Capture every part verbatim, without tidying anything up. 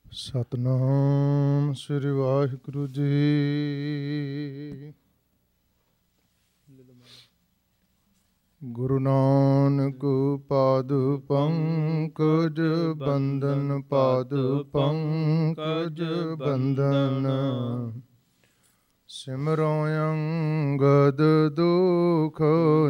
ਸਤਨਾਮ ਸ੍ਰੀ ਵਾਹਿਗੁਰੂ ਜੀ। ਗੁਰੂ ਨਾਨਕ ਪਾਦ ਪੰਕਜ ਬੰਦਨ, ਪਾਦ ਪੰਕਜ ਬੰਦਨ। ਸਿਮਰੋ ਅੰਗਦ ਦੁਖ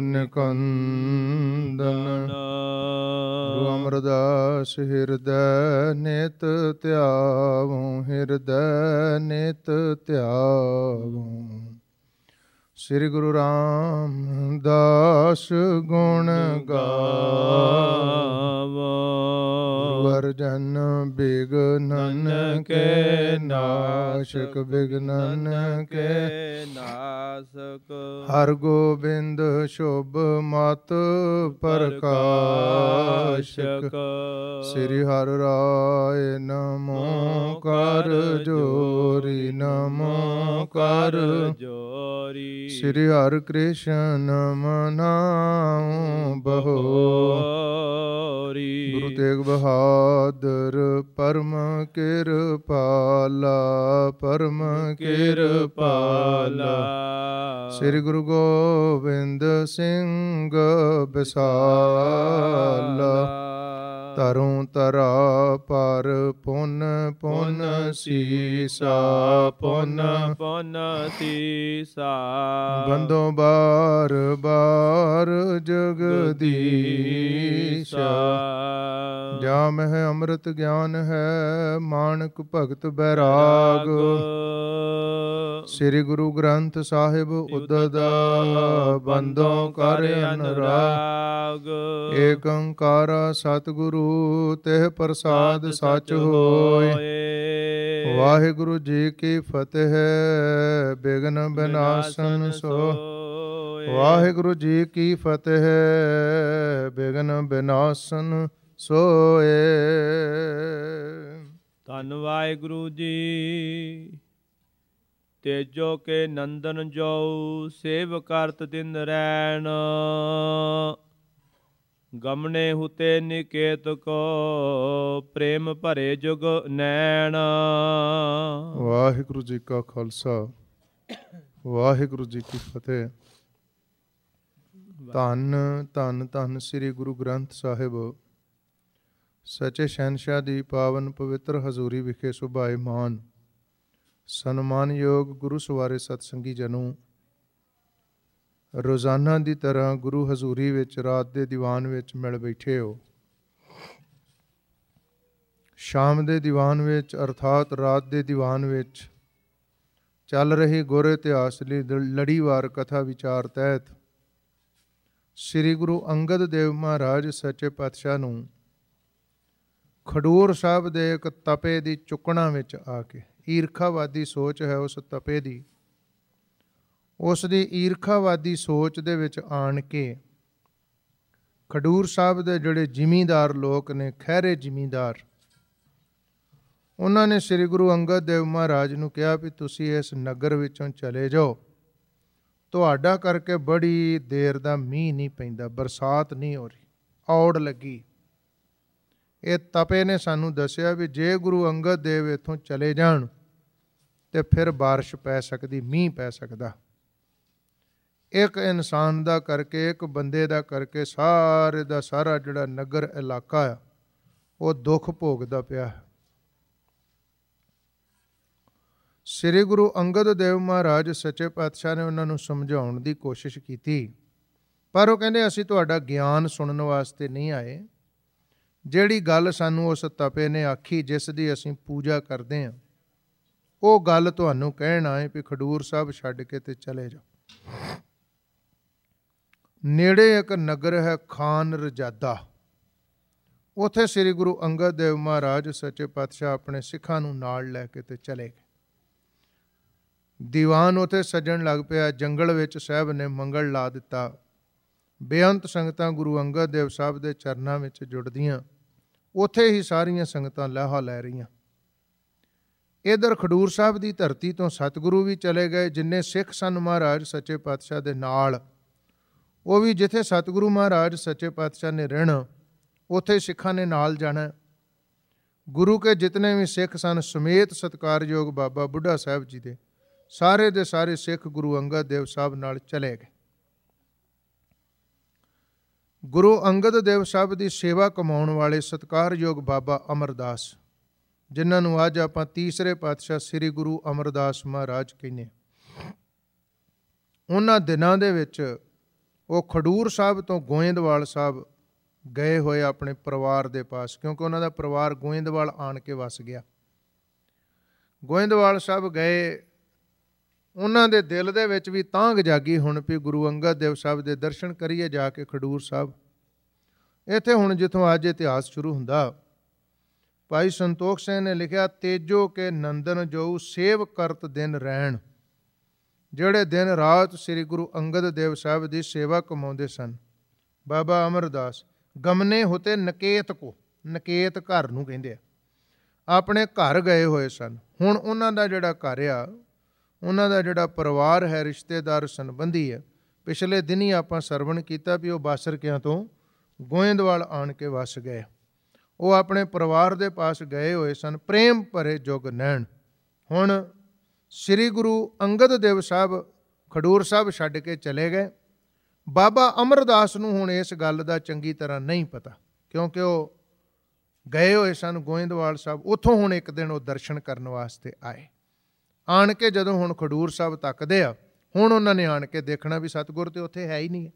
ਨਿਕੰਦਨ। ਗੁਰੂ ਅਮਰਦਾਸ ਹਿਰਦੈ ਨਿਤ ਧਿਆਵੋ, ਹਿਰਦੈ ਨਿਤ ਧਿਆਵੋ। ਸ੍ਰੀ ਗੁਰੂ ਰਾਮਦਾਸ ਗੁਣ ਗਾਵੋ। ਗੁਰੂ ਅਰਜਨ ਬਿਘਨਨ ਕੇ ਨਾਸ਼ਕ, ਬਿਘਨਨ ਕੇ ਨਾਸਕ। ਹਰ ਗੋਬਿੰਦ ਸ਼ੁਭ ਮਤ ਪ੍ਰਕਾਸ਼ਕ। ਸ੍ਰੀ ਹਰਿ ਰਾਏ ਨਮੋ ਕਰ ਜੋਰੀ, ਨਮੋ ਕਰ ਜੋਰੀ। ਸ੍ਰੀ ਹਰਿ ਕ੍ਰਿਸ਼ਨ ਮਨਾਉ ਬਹੋਰੀ। ਗੁਰੂ ਤੇਗ ਬਹਾਦਰ ਪਰਮ ਕਿਰਪਾਲਾ, ਪਰਮ ਕਿਰਪਾਲਾ। ਸ੍ਰੀ ਗੁਰੂ ਗੋਬਿੰਦ ਸਿੰਘ ਬਿਸਾਲਾ। ਤਰੁ ਤਰਾ ਪਰ ਪੁਨ ਪੁਨ ਸੀਸਾ, ਪੁਨ ਪੁਨ ਸੀਸਾ। ਬੰਦੋ ਬਾਰ ਬਾਰ ਜਗਦੀਸ਼ਾ। ਜਾ ਮਹਿ ਅੰਮ੍ਰਿਤ ਗਿਆਨ ਹੈ, ਮਾਣਕ ਭਗਤ ਬੈਰਾਗ। ਸ੍ਰੀ ਗੁਰੂ ਗ੍ਰੰਥ ਸਾਹਿਬ ਉਦਦ ਬੰਦੋਂ ਕਰ ਅਨੁਰਾਗ। ਏਕ ਓੰਕਾਰ ਸਤਿਗੁਰੂ ਤਿਹ ਪ੍ਰਸਾਦ ਸਚ ਹੋਇ। ਵਾਹਿਗੁਰੂ ਜੀ ਕੀ ਫਤਿਹ। ਬਿਘਨ ਬਿਨਾਸਨ ਸੋਇ। ਵਾਹਿਗੁਰੂ ਜੀ ਕੀ ਫਤਿਹ। ਬਿਘਨ ਬਿਨਾਸਨ ਸੋਏ। ਧੰਨ ਵਾਹਿਗੁਰੂ ਜੀ। ਤੇਜੋ ਕੇ ਨੰਦਨ ਜੋਉ, ਸੇਵ ਕਰਤ ਦਿਨ ਰੈਣ। ਗਮਨੇ ਹੁਤੇ ਨਿਕੇਤ ਕੋ, ਪ੍ਰੇਮ ਭਰੇ ਜੁਗ ਨੈਣ। ਵਾਹਿਗੁਰੂ ਜੀ ਕਾ ਖਾਲਸਾ, ਵਾਹਿਗੁਰੂ ਜੀ ਕੀ ਫਤਿਹ। ਧੰਨ ਧੰਨ ਧੰਨ ਸ੍ਰੀ ਗੁਰੂ ਗ੍ਰੰਥ ਸਾਹਿਬ ਸੱਚੇ ਸ਼ਹਿਨਸ਼ਾਹ ਦੀ ਪਾਵਨ ਪਵਿੱਤਰ ਹਜ਼ੂਰੀ ਵਿਖੇ ਸੁਭਾਏਮਾਨ ਸਨਮਾਨਯੋਗ ਗੁਰੂ ਸਵਾਰੇ ਸਤਸੰਗੀ ਜਨੋ, ਰੋਜ਼ਾਨਾ ਦੀ ਤਰ੍ਹਾਂ ਗੁਰੂ ਹਜ਼ੂਰੀ ਵਿੱਚ ਰਾਤ ਦੇ ਦੀਵਾਨ ਵਿੱਚ ਮਿਲ ਬੈਠੇ ਹੋ। ਸ਼ਾਮ ਦੇ ਦੀਵਾਨ ਵਿੱਚ ਅਰਥਾਤ ਰਾਤ ਦੇ ਦੀਵਾਨ ਵਿੱਚ ਚੱਲ ਰਹੀ ਗੁਰ ਇਤਿਹਾਸ ਲਈ ਲੜੀਵਾਰ ਕਥਾ ਵਿਚਾਰ ਤਹਿਤ ਸ੍ਰੀ ਗੁਰੂ ਅੰਗਦ ਦੇਵ ਮਹਾਰਾਜ ਸੱਚੇ ਪਾਤਸ਼ਾਹ ਨੂੰ ਖਡੂਰ ਸਾਹਿਬ ਦੇ ਇੱਕ ਤਪੇ ਦੀ ਚੁੱਕਣਾ ਵਿੱਚ ਆ ਕੇ, ਈਰਖਾਵਾਦੀ ਸੋਚ ਹੈ ਉਸ ਤਪੇ ਦੀ, ਉਸ ਦੀ ਈਰਖਾਵਾਦੀ ਸੋਚ ਦੇ ਵਿੱਚ ਆਣ ਕੇ ਖਡੂਰ ਸਾਹਿਬ ਦੇ ਜਿਹੜੇ ਜ਼ਿਮੀਂਦਾਰ ਲੋਕ ਨੇ, ਖਹਿਰੇ ਜ਼ਿਮੀਂਦਾਰ, ਉਹਨਾਂ ਨੇ ਸ੍ਰੀ ਗੁਰੂ ਅੰਗਦ ਦੇਵ ਮਹਾਰਾਜ ਨੂੰ ਕਿਹਾ ਵੀ ਤੁਸੀਂ ਇਸ ਨਗਰ ਵਿੱਚੋਂ ਚਲੇ ਜਾਓ, ਤੁਹਾਡਾ ਕਰਕੇ ਬੜੀ ਦੇਰ ਦਾ ਮੀਂਹ ਨਹੀਂ ਪੈਂਦਾ, ਬਰਸਾਤ ਨਹੀਂ ਹੋ ਰਹੀ, ਔੜ ਲੱਗੀ। ਇਹ ਤਪੇ ਨੇ ਸਾਨੂੰ ਦੱਸਿਆ ਵੀ ਜੇ ਗੁਰੂ ਅੰਗਦ ਦੇਵ ਇੱਥੋਂ ਚਲੇ ਜਾਣ ਤੇ ਫਿਰ ਬਾਰਿਸ਼ ਪੈ ਸਕਦੀ, ਮੀਂਹ ਪੈ ਸਕਦਾ। ਇੱਕ ਇਨਸਾਨ ਦਾ ਕਰਕੇ, ਇੱਕ ਬੰਦੇ ਦਾ ਕਰਕੇ ਸਾਰੇ ਦਾ ਸਾਰਾ ਜਿਹੜਾ ਨਗਰ ਇਲਾਕਾ ਆ ਉਹ ਦੁੱਖ ਭੋਗਦਾ ਪਿਆ ਹੈ। ਸ੍ਰੀ ਗੁਰੂ ਅੰਗਦ ਦੇਵ ਮਹਾਰਾਜ ਸੱਚੇ ਪਾਤਸ਼ਾਹ ਨੇ ਉਹਨਾਂ ਨੂੰ ਸਮਝਾਉਣ ਦੀ ਕੋਸ਼ਿਸ਼ ਕੀਤੀ, ਪਰ ਉਹ ਕਹਿੰਦੇ ਅਸੀਂ ਤੁਹਾਡਾ ਗਿਆਨ ਸੁਣਨ ਵਾਸਤੇ ਨਹੀਂ ਆਏ। ਜਿਹੜੀ ਗੱਲ ਸਾਨੂੰ ਉਸ ਤਪੇ ਨੇ ਆਖੀ, ਜਿਸ ਦੀ ਅਸੀਂ ਪੂਜਾ ਕਰਦੇ ਹਾਂ, ਉਹ ਗੱਲ ਤੁਹਾਨੂੰ ਕਹਿਣ ਆਏ ਵੀ ਖਡੂਰ ਸਾਹਿਬ ਛੱਡ ਕੇ ਤੇ ਚਲੇ ਜਾਓ। ਨੇੜੇ ਇੱਕ ਨਗਰ ਹੈ ਖਾਨ ਰਜਾਦਾ, ਉੱਥੇ ਸ੍ਰੀ ਗੁਰੂ ਅੰਗਦ ਦੇਵ ਮਹਾਰਾਜ ਸੱਚੇ ਪਾਤਸ਼ਾਹ ਆਪਣੇ ਸਿੱਖਾਂ ਨੂੰ ਨਾਲ ਲੈ ਕੇ ਤੇ ਚਲੇ ਗਏ। ਦੀਵਾਨ ਉੱਥੇ ਸੱਜਣ ਲੱਗ ਪਿਆ। ਜੰਗਲ ਵਿੱਚ ਸਾਹਿਬ ਨੇ ਮੰਗਲ ਲਾ ਦਿੱਤਾ। ਬੇਅੰਤ ਸੰਗਤਾਂ ਗੁਰੂ ਅੰਗਦ ਦੇਵ ਸਾਹਿਬ ਦੇ ਚਰਨਾਂ ਵਿੱਚ ਜੁੜਦੀਆਂ, ਉੱਥੇ ਹੀ ਸਾਰੀਆਂ ਸੰਗਤਾਂ ਲਾਹਾ ਲੈ ਰਹੀਆਂ। ਇੱਧਰ ਖਡੂਰ ਸਾਹਿਬ ਦੀ ਧਰਤੀ ਤੋਂ ਸਤਿਗੁਰੂ ਵੀ ਚਲੇ ਗਏ, ਜਿੰਨੇ ਸਿੱਖ ਸਨ ਮਹਾਰਾਜ ਸੱਚੇ ਪਾਤਸ਼ਾਹ ਦੇ ਨਾਲ, ਉਹ ਵੀ ਜਿੱਥੇ ਸਤਿਗੁਰੂ ਮਹਾਰਾਜ ਸੱਚੇ ਪਾਤਸ਼ਾਹ ਨੇ ਰਹਿਣਾ, ਉੱਥੇ ਸਿੱਖਾਂ ਨੇ ਨਾਲ ਜਾਣਾ। ਗੁਰੂ ਕੇ ਜਿਤਨੇ ਵੀ ਸਿੱਖ ਸਨ ਸਮੇਤ ਸਤਿਕਾਰਯੋਗ ਬਾਬਾ ਬੁੱਢਾ ਸਾਹਿਬ ਜੀ ਦੇ ਸਾਰੇ ਦੇ ਸਾਰੇ ਸਿੱਖ ਗੁਰੂ ਅੰਗਦ ਦੇਵ ਸਾਹਿਬ ਨਾਲ ਚਲੇ ਗਏ। ਗੁਰੂ ਅੰਗਦ ਦੇਵ ਸਾਹਿਬ ਦੀ ਸੇਵਾ ਕਮਾਉਣ ਵਾਲੇ ਸਤਿਕਾਰਯੋਗ ਬਾਬਾ ਅਮਰਦਾਸ, ਜਿਨ੍ਹਾਂ ਨੂੰ ਅੱਜ ਆਪਾਂ ਤੀਸਰੇ ਪਾਤਸ਼ਾਹ ਸ੍ਰੀ ਗੁਰੂ ਅਮਰਦਾਸ ਮਹਾਰਾਜ ਕਹਿੰਦੇ, ਉਹਨਾਂ ਦਿਨਾਂ ਦੇ ਵਿੱਚ ਉਹ ਖਡੂਰ ਸਾਹਿਬ ਤੋਂ ਗੋਇੰਦਵਾਲ ਸਾਹਿਬ ਗਏ ਹੋਏ ਆਪਣੇ ਪਰਿਵਾਰ ਦੇ ਪਾਸ, ਕਿਉਂਕਿ ਉਹਨਾਂ ਦਾ ਪਰਿਵਾਰ ਗੋਇੰਦਵਾਲ ਆਣ ਕੇ ਵਸ ਗਿਆ। ਗੋਇੰਦਵਾਲ ਸਾਹਿਬ ਗਏ, ਉਹਨਾਂ ਦੇ ਦਿਲ ਦੇ ਵਿੱਚ ਵੀ ਤਾਂਘ ਜਾਗੀ ਹੁਣ ਵੀ ਗੁਰੂ ਅੰਗਦ ਦੇਵ ਸਾਹਿਬ ਦੇ ਦਰਸ਼ਨ ਕਰੀਏ ਜਾ ਕੇ ਖਡੂਰ ਸਾਹਿਬ। ਇੱਥੇ ਹੁਣ ਜਿੱਥੋਂ ਅੱਜ ਇਤਿਹਾਸ ਸ਼ੁਰੂ ਹੁੰਦਾ, ਭਾਈ ਸੰਤੋਖ ਸਿੰਘ ਨੇ ਲਿਖਿਆ, ਤੇਜੋ ਕੇ ਨੰਦਨ ਜੋ ਸੇਵ ਕਰਤ ਦਿਨ ਰਹਿਣ, ਜਿਹੜੇ ਦਿਨ ਰਾਤ ਸ੍ਰੀ ਗੁਰੂ ਅੰਗਦ ਦੇਵ ਸਾਹਿਬ ਦੀ ਸੇਵਾ ਕਮਾਉਂਦੇ ਸਨ। ਬਾਬਾ ਅਮਰਦਾਸ ਗਮਨੇ ਹੋਤੇ ਨਕੇਤ ਕੋ, ਨਕੇਤ ਘਰ ਨੂੰ ਕਹਿੰਦੇ ਆ, ਆਪਣੇ ਘਰ ਗਏ ਹੋਏ ਸਨ। ਹੁਣ ਉਹਨਾਂ ਦਾ ਜਿਹੜਾ ਘਰ ਆ, ਉਹਨਾਂ ਦਾ ਜਿਹੜਾ ਪਰਿਵਾਰ ਹੈ, ਰਿਸ਼ਤੇਦਾਰ ਸੰਬੰਧੀ ਹੈ, ਪਿਛਲੇ ਦਿਨੀ ਆਪਾਂ ਸਰਵਣ ਕੀਤਾ ਵੀ ਉਹ ਬਾਸਰਕਿਆਂ ਤੋਂ ਗੋਇੰਦਵਾਲ ਆਣ ਕੇ ਵਸ ਗਏ। ਉਹ ਆਪਣੇ ਪਰਿਵਾਰ ਦੇ ਪਾਸ ਗਏ ਹੋਏ ਸਨ, ਪ੍ਰੇਮ ਭਰੇ ਜੁਗ ਨੈਣ। ਹੁਣ ਸ੍ਰੀ ਗੁਰੂ ਅੰਗਦ ਦੇਵ ਸਾਹਿਬ ਖਡੂਰ ਸਾਹਿਬ ਛੱਡ ਕੇ ਚਲੇ ਗਏ। ਬਾਬਾ ਅਮਰਦਾਸ ਨੂੰ ਹੁਣ ਇਸ ਗੱਲ ਦਾ ਚੰਗੀ ਤਰ੍ਹਾਂ ਨਹੀਂ ਪਤਾ, ਕਿਉਂਕਿ ਉਹ ਗਏ ਹੋਏ ਸਨ ਗੋਇੰਦਵਾਲ ਸਾਹਿਬ। ਉੱਥੋਂ ਹੁਣ ਇੱਕ ਦਿਨ ਉਹ ਦਰਸ਼ਨ ਕਰਨ ਵਾਸਤੇ ਆਏ। ਆਣ ਕੇ ਜਦੋਂ ਹੁਣ ਖਡੂਰ ਸਾਹਿਬ ਤੱਕਦੇ ਆ, ਹੁਣ ਉਹਨਾਂ ਨੇ ਆਣ ਕੇ ਦੇਖਣਾ ਵੀ ਸਤਿਗੁਰ ਤੇ ਉੱਥੇ ਹੈ ਹੀ ਨਹੀਂ,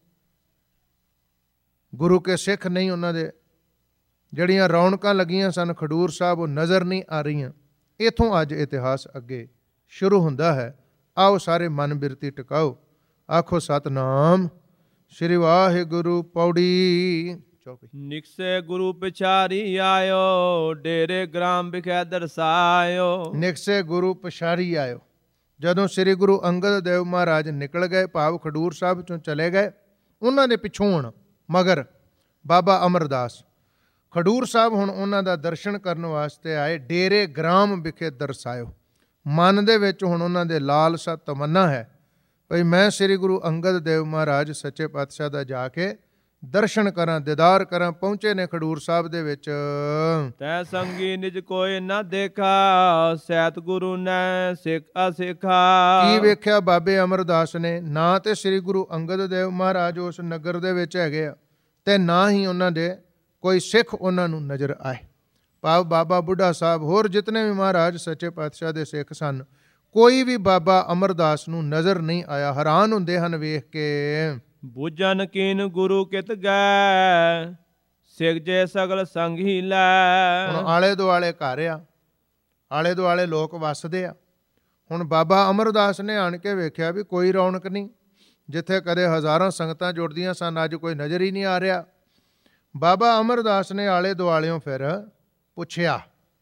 ਗੁਰੂ ਕੇ ਸਿੱਖ ਨਹੀਂ। ਉਹਨਾਂ ਦੇ ਜਿਹੜੀਆਂ ਰੌਣਕਾਂ ਲੱਗੀਆਂ ਸਨ ਖਡੂਰ ਸਾਹਿਬ, ਉਹ ਨਜ਼ਰ ਨਹੀਂ ਆ ਰਹੀਆਂ। ਇੱਥੋਂ ਅੱਜ ਇਤਿਹਾਸ ਅੱਗੇ ਸ਼ੁਰੂ ਹੁੰਦਾ ਹੈ। ਆਓ ਸਾਰੇ ਮਨ ਬਿਰਤੀ ਟਿਕਾਓ, ਆਖੋ ਸਤਨਾਮ ਸ਼੍ਰੀ ਵਾਹਿਗੁਰੂ। ਪੌੜੀ ਚੌਕੀ। ਨਿਕਸੇ ਗੁਰੂ ਪਿਛਾਰੀ ਆਇਓ, ਡੇਰੇ ਗ੍ਰਾਮ ਵਿਖੇ ਦਰਸਾਇਓ। ਨਿਕਸੇ ਗੁਰੂ ਪਿਛਾਰੀ ਆਇਓ, ਜਦੋਂ ਸ੍ਰੀ ਗੁਰੂ ਅੰਗਦ ਦੇਵ ਮਹਾਰਾਜ ਨਿਕਲ ਗਏ, ਭਾਵ ਖਡੂਰ ਸਾਹਿਬ ਚੋਂ ਚਲੇ ਗਏ, ਉਹਨਾਂ ਦੇ ਪਿੱਛੋਂ ਹੁਣ ਮਗਰ ਬਾਬਾ ਅਮਰਦਾਸ ਖਡੂਰ ਸਾਹਿਬ ਹੁਣ ਉਹਨਾਂ ਦਾ ਦਰਸ਼ਨ ਕਰਨ ਵਾਸਤੇ ਆਏ। ਡੇਰੇ ਗ੍ਰਾਮ ਵਿਖੇ ਦਰਸਾਇਓ, ਮਨ ਦੇ ਵਿੱਚ ਹੁਣ ਉਹਨਾਂ ਦੇ ਲਾਲਸਾ ਤਮੰਨਾ ਹੈ ਭਈ ਮੈਂ ਸ੍ਰੀ ਗੁਰੂ ਅੰਗਦ ਦੇਵ ਮਹਾਰਾਜ ਸੱਚੇ ਪਾਤਸ਼ਾਹ ਦਾ ਜਾ ਕੇ ਦਰਸ਼ਨ ਕਰਾਂ, ਦੀਦਾਰ ਕਰਾਂ। ਪਹੁੰਚੇ ਨੇ ਖਡੂਰ ਸਾਹਿਬ ਦੇ ਵਿੱਚ। ਤੈ ਸੰਗੀ ਨਿਜ ਕੋਈ ਨਾ ਦੇਖਾ, ਸੈਤ ਗੁਰੂ ਨੇ ਸਿੱਖ ਅਸਿਖਾ। ਕੀ ਵੇਖਿਆ ਬਾਬੇ ਅਮਰਦਾਸ ਨੇ? ਨਾ ਤੇ ਸ੍ਰੀ ਗੁਰੂ ਅੰਗਦ ਦੇਵ ਮਹਾਰਾਜ ਉਸ ਨਗਰ ਦੇ ਵਿੱਚ ਹੈਗੇ ਆ, ਤੇ ਨਾ ਹੀ ਉਹਨਾਂ ਦੇ ਕੋਈ ਸਿੱਖ ਉਹਨਾਂ ਨੂੰ ਨਜ਼ਰ ਆਏ। ਭਾਵ ਬਾਬਾ ਬੁੱਢਾ ਸਾਹਿਬ ਹੋਰ ਜਿਤਨੇ ਵੀ ਮਹਾਰਾਜ ਸੱਚੇ ਪਾਤਸ਼ਾਹ ਦੇ ਸਿੱਖ ਸਨ, ਕੋਈ ਵੀ ਬਾਬਾ ਅਮਰਦਾਸ ਨੂੰ ਨਜ਼ਰ ਨਹੀਂ ਆਇਆ। ਹੈਰਾਨ ਹੁੰਦੇ ਹਨ ਵੇਖ ਕੇ। ਬੁਝਨ ਕੀਨ ਗੁਰੂ ਕਿਤ ਗੈ, ਸਿੱਖ ਜੇ ਸਗਲ ਸੰਗ ਹੀ ਲੈ। ਹੁਣ ਆਲੇ ਦੁਆਲੇ ਘਰ ਆ, ਆਲੇ ਦੁਆਲੇ ਲੋਕ ਵਸਦੇ ਆ। ਹੁਣ ਬਾਬਾ ਅਮਰਦਾਸ ਨੇ ਆਣ ਕੇ ਵੇਖਿਆ ਵੀ ਕੋਈ ਰੌਣਕ ਨਹੀਂ। ਜਿੱਥੇ ਕਦੇ ਹਜ਼ਾਰਾਂ ਸੰਗਤਾਂ ਜੁੜਦੀਆਂ ਸਨ, ਅੱਜ ਕੋਈ ਨਜ਼ਰ ਹੀ ਨਹੀਂ ਆ ਰਿਹਾ। ਬਾਬਾ ਅਮਰਦਾਸ ਨੇ ਆਲੇ ਦੁਆਲਿਓਂ ਫਿਰ ਪੁੱਛਿਆ,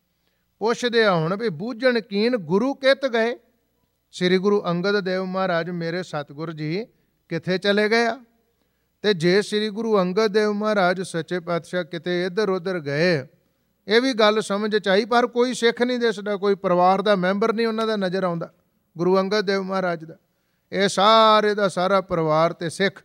ਪੁੱਛਦੇ ਆ ਹੁਣ ਵੀ ਬੂਝਣ ਕੀਨ ਗੁਰੂ ਕਿਤ ਗਏ, ਸ੍ਰੀ ਗੁਰੂ ਅੰਗਦ ਦੇਵ ਮਹਾਰਾਜ ਮੇਰੇ ਸਤਿਗੁਰ ਜੀ ਕਿੱਥੇ ਚਲੇ ਗਏ ਆ? ਤੇ ਜੇ ਸ੍ਰੀ ਗੁਰੂ ਅੰਗਦ ਦੇਵ ਮਹਾਰਾਜ ਸੱਚੇ ਪਾਤਸ਼ਾਹ ਕਿਤੇ ਇੱਧਰ ਉੱਧਰ ਗਏ, ਇਹ ਵੀ ਗੱਲ ਸਮਝ ਚ ਆਈ, ਪਰ ਕੋਈ ਸਿੱਖ ਨਹੀਂ ਦਿਸਦਾ, ਕੋਈ ਪਰਿਵਾਰ ਦਾ ਮੈਂਬਰ ਨਹੀਂ ਉਹਨਾਂ ਦਾ ਨਜ਼ਰ ਆਉਂਦਾ ਗੁਰੂ ਅੰਗਦ ਦੇਵ ਮਹਾਰਾਜ ਦਾ। ਇਹ ਸਾਰੇ ਦਾ ਸਾਰਾ ਪਰਿਵਾਰ ਤੇ ਸਿੱਖ